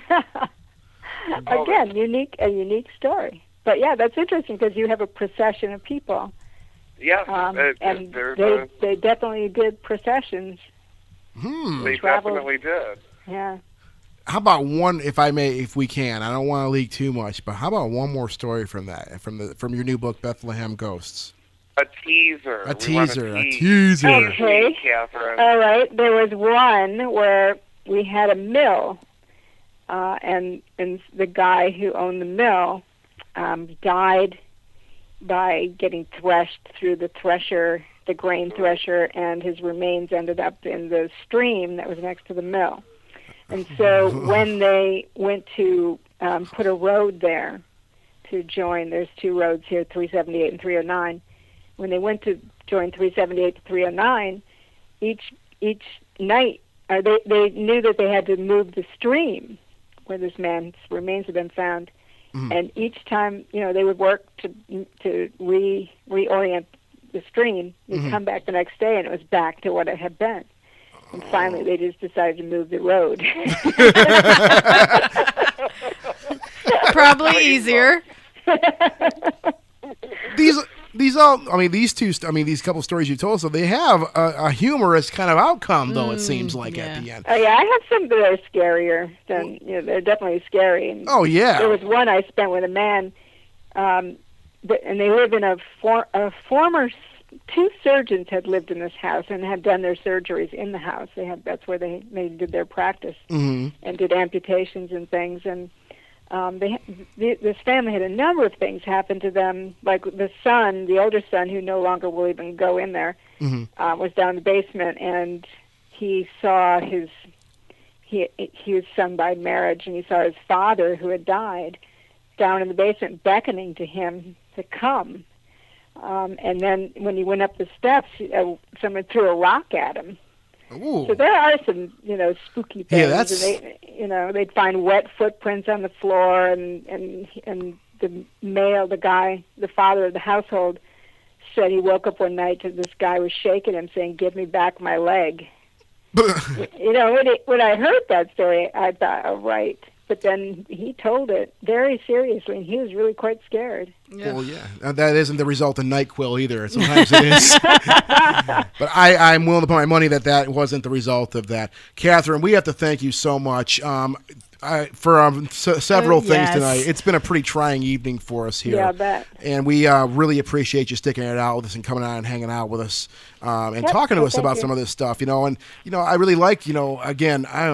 [SPEAKER 25] Again, unique a unique story. But yeah, that's interesting because you have a procession of people.
[SPEAKER 3] Yes,
[SPEAKER 25] Um,
[SPEAKER 3] uh,
[SPEAKER 25] and
[SPEAKER 3] there's
[SPEAKER 25] they
[SPEAKER 3] a,
[SPEAKER 25] they definitely did processions.
[SPEAKER 1] Hmm.
[SPEAKER 3] they
[SPEAKER 25] traveled.
[SPEAKER 3] definitely did.
[SPEAKER 25] Yeah.
[SPEAKER 1] How about one, if I may, if we can? I don't want to leak too much, but how about one more story from that, from the from your new book, Bethlehem Ghosts?
[SPEAKER 3] A teaser.
[SPEAKER 1] A
[SPEAKER 3] We want
[SPEAKER 1] teaser, a
[SPEAKER 3] tease.
[SPEAKER 1] teaser.
[SPEAKER 25] Okay.
[SPEAKER 3] Catherine.
[SPEAKER 25] All right. There was one where we had a mill, uh, and and the guy who owned the mill um, died by getting threshed through the thresher, the grain thresher, and his remains ended up in the stream that was next to the mill. And so when they went to um, put a road there to join, there's two roads here, three seventy-eight and three oh nine. When they went to join three seventy-eight to three oh nine, each each night uh, they they knew that they had to move the stream where this man's remains had been found,
[SPEAKER 1] Mm.
[SPEAKER 25] and each time you know they would work to to re reorient the stream. You'd
[SPEAKER 1] Mhm.
[SPEAKER 25] come back the next day and it was back to what it had been. And finally, they just decided to move the road.
[SPEAKER 2] Probably easier.
[SPEAKER 1] These these all, I mean, these two, st- I mean, these couple stories you told us, so they have a, a humorous kind of outcome, though, it seems like at the end.
[SPEAKER 25] Oh yeah, I have some that are scarier than you know. They're definitely scary. And
[SPEAKER 1] Oh, yeah.
[SPEAKER 25] There was one I spent with a man, um, th- and they live in a, for- a former. s- Two surgeons had lived in this house and had done their surgeries in the house. They had that's where they they did their practice
[SPEAKER 1] Mhm.
[SPEAKER 25] and did amputations and things. And um, they th- this family had a number of things happen to them. Like the son, the older son, who no longer will even go in there,
[SPEAKER 1] Mhm.
[SPEAKER 25] uh, was down in the basement, and he saw his he he was son by marriage, and he saw his father, who had died, down in the basement beckoning to him to come. Um, and then when he went up the steps, uh, someone threw a rock at him.
[SPEAKER 1] Ooh.
[SPEAKER 25] So there are some, you know, spooky things.
[SPEAKER 1] Yeah, that's-
[SPEAKER 25] And they, you know, they'd find wet footprints on the floor, and and and the male, the guy, the father of the household, said he woke up one night and this guy was shaking him, saying, "Give me back my leg." You know, when it, when I heard that story, I thought, "Oh, right." But then he told it very seriously, and he was really quite scared.
[SPEAKER 1] Well, yeah. Uh, That isn't the result of NyQuil either. Sometimes it is. But I, I'm willing to put my money that that wasn't the result of that. Catherine, we have to thank you so much um, I, for um, s- several
[SPEAKER 25] Uh,
[SPEAKER 1] things
[SPEAKER 25] yes.
[SPEAKER 1] tonight. It's been a pretty trying evening for us here.
[SPEAKER 25] Yeah, I bet.
[SPEAKER 1] And we uh, really appreciate you sticking it out with us and coming on and hanging out with us um, and
[SPEAKER 25] Yep,
[SPEAKER 1] talking to
[SPEAKER 25] well,
[SPEAKER 1] us
[SPEAKER 25] thank
[SPEAKER 1] about
[SPEAKER 25] you.
[SPEAKER 1] some of this stuff. You know, and you know, I really like. You know, again, I.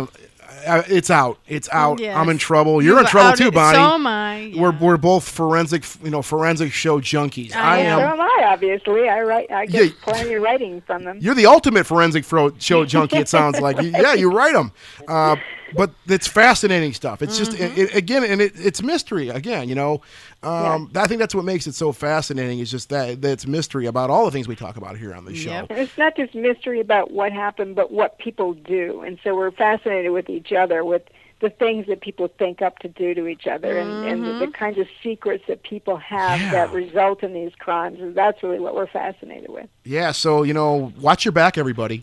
[SPEAKER 1] uh, it's out. It's out.
[SPEAKER 2] Yes.
[SPEAKER 1] I'm in trouble. You're
[SPEAKER 2] You've
[SPEAKER 1] in trouble
[SPEAKER 2] outed-
[SPEAKER 1] too, Bonnie.
[SPEAKER 2] so am I, yeah.
[SPEAKER 1] We're we're both forensic, you know, forensic show junkies. I,
[SPEAKER 25] So
[SPEAKER 1] am.
[SPEAKER 25] am I, obviously. I write. I get
[SPEAKER 1] Yeah.
[SPEAKER 25] plenty of writing from them.
[SPEAKER 1] You're the ultimate forensic fro- show junkie. It sounds like. Yeah, you write them. Uh, but it's fascinating stuff. It's just
[SPEAKER 25] Mm-hmm.
[SPEAKER 1] it, it, again, and it, it's mystery again. You know, um, I think that's what makes it so fascinating. Is just that, that it's mystery about all the things we talk about here on the show.
[SPEAKER 25] And it's not just mystery about what happened, but what people do. And so we're fascinated with each other, with the things that people think up to do to each other, and, and the, the kinds of secrets that people have
[SPEAKER 1] Yeah.
[SPEAKER 25] that result in these crimes. And that's really what we're fascinated with.
[SPEAKER 1] Yeah, so you know, watch your back, everybody,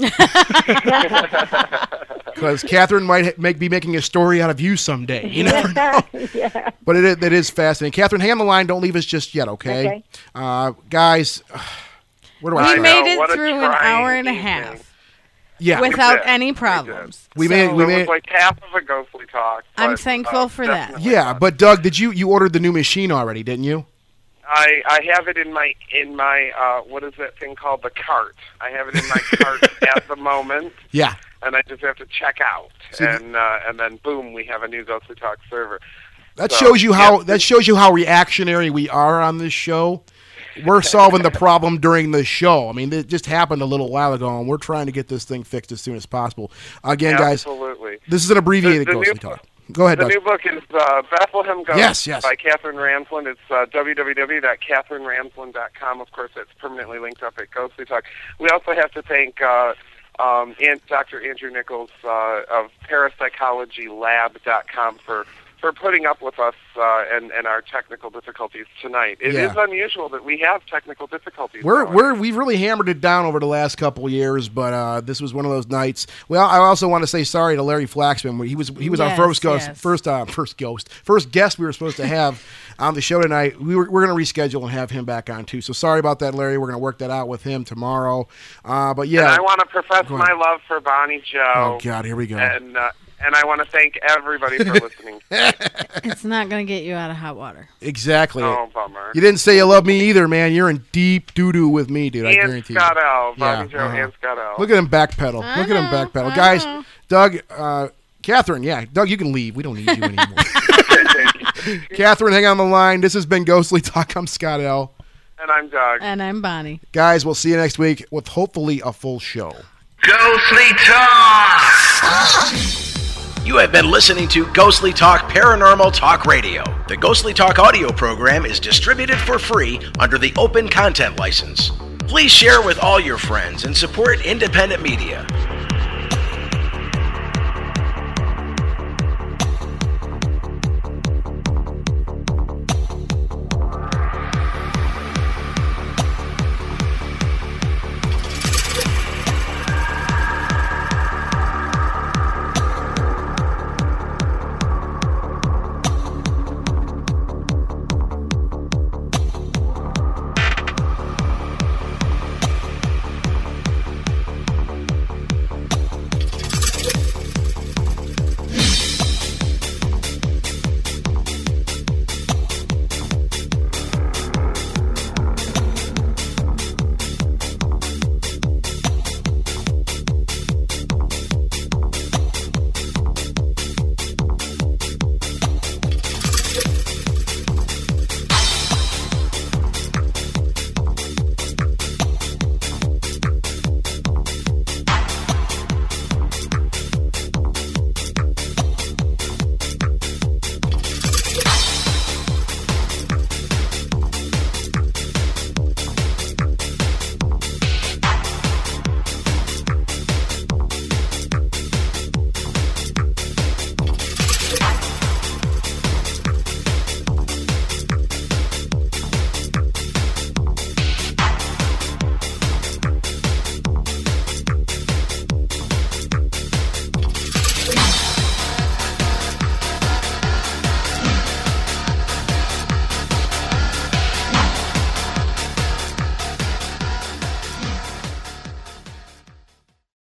[SPEAKER 1] because Catherine might ha- make be making a story out of you someday. You never know.
[SPEAKER 25] Yeah.
[SPEAKER 1] But it, it is fascinating. Catherine, hang on the line. Don't leave us just yet, okay?
[SPEAKER 25] Okay.
[SPEAKER 1] Uh, guys, where do I
[SPEAKER 2] We
[SPEAKER 1] start?
[SPEAKER 2] made
[SPEAKER 3] What
[SPEAKER 2] it
[SPEAKER 3] a
[SPEAKER 2] through an
[SPEAKER 3] trying
[SPEAKER 2] hour and a
[SPEAKER 3] evening.
[SPEAKER 2] half
[SPEAKER 1] Yeah.
[SPEAKER 2] without
[SPEAKER 3] did.
[SPEAKER 2] any problems.
[SPEAKER 1] We
[SPEAKER 2] So-
[SPEAKER 1] made we
[SPEAKER 3] It was
[SPEAKER 1] made
[SPEAKER 3] like half of a ghostly talk.
[SPEAKER 2] I'm
[SPEAKER 3] but,
[SPEAKER 2] thankful
[SPEAKER 3] uh,
[SPEAKER 2] for that.
[SPEAKER 3] definitely
[SPEAKER 1] Yeah,
[SPEAKER 3] not.
[SPEAKER 1] but Doug, did you you ordered the new machine already? Didn't you?
[SPEAKER 3] I I have it in my in my uh, what is that thing called, the cart? I have it in my cart at the moment.
[SPEAKER 1] Yeah.
[SPEAKER 3] And I just have to check out,
[SPEAKER 1] See, th-
[SPEAKER 3] and uh, and then boom, we have a new Ghostly Talk server.
[SPEAKER 1] That
[SPEAKER 3] So,
[SPEAKER 1] shows you how
[SPEAKER 3] yeah.
[SPEAKER 1] that shows you how reactionary we are on this show. We're solving the problem during the show. I mean, it just happened a little while ago, and we're trying to get this thing fixed as soon as possible. Again, guys,
[SPEAKER 3] Absolutely.
[SPEAKER 1] this is an abbreviated
[SPEAKER 3] The- the
[SPEAKER 1] Ghostly
[SPEAKER 3] new-
[SPEAKER 1] Talk. Go ahead,
[SPEAKER 3] The
[SPEAKER 1] Doug.
[SPEAKER 3] new book is uh, Bethlehem Ghost
[SPEAKER 1] Yes, yes.
[SPEAKER 3] by Catherine Ransland. It's uh, w w w dot catherine ransland dot com. Of course, it's permanently linked up at Ghostly Talk. We also have to thank uh, um, Aunt Doctor Andrew Nichols uh, of parapsychology lab dot com for for putting up with us uh, and, and our technical difficulties tonight. It
[SPEAKER 1] Yeah.
[SPEAKER 3] is unusual that we have technical difficulties.
[SPEAKER 1] We're
[SPEAKER 3] now.
[SPEAKER 1] we're we've really hammered it down over the last couple of years, but uh, this was one of those nights. Well, I also want to say sorry to Larry Flaxman. He was he was
[SPEAKER 2] Yes,
[SPEAKER 1] our first ghost,
[SPEAKER 2] yes.
[SPEAKER 1] first uh, first ghost, first guest we were supposed to have on the show tonight. We were we're going to reschedule and have him back on too. So sorry about that, Larry. We're going to work that out with him tomorrow. Uh, but yeah,
[SPEAKER 3] And I want to profess
[SPEAKER 1] Go ahead.
[SPEAKER 3] my love for Bonnie Joe.
[SPEAKER 1] Oh God, here we go.
[SPEAKER 3] And uh, and I want to thank everybody for listening.
[SPEAKER 2] It's not going to get you out of hot water.
[SPEAKER 1] Exactly.
[SPEAKER 3] Oh, bummer.
[SPEAKER 1] You didn't say you love me either, man. You're in deep doo doo with me, dude. I
[SPEAKER 3] Ian
[SPEAKER 1] guarantee you.
[SPEAKER 3] Scott L. Bonnie
[SPEAKER 1] Yeah,
[SPEAKER 3] Joe
[SPEAKER 1] uh-huh.
[SPEAKER 3] and Scott L.
[SPEAKER 1] Look at him backpedal. Look at him backpedal. Guys, Doug, uh, Catherine, yeah, Doug, you can leave. We don't need you anymore. Catherine, hang on the line. This has been Ghostly Talk. I'm Scott L.
[SPEAKER 3] And I'm Doug.
[SPEAKER 2] And I'm Bonnie.
[SPEAKER 1] Guys, we'll see you next week with hopefully a full show.
[SPEAKER 5] Ghostly Talk! You have been listening to Ghostly Talk Paranormal Talk Radio. The Ghostly Talk audio program is distributed for free under the Open Content License. Please share with all your friends and support independent media.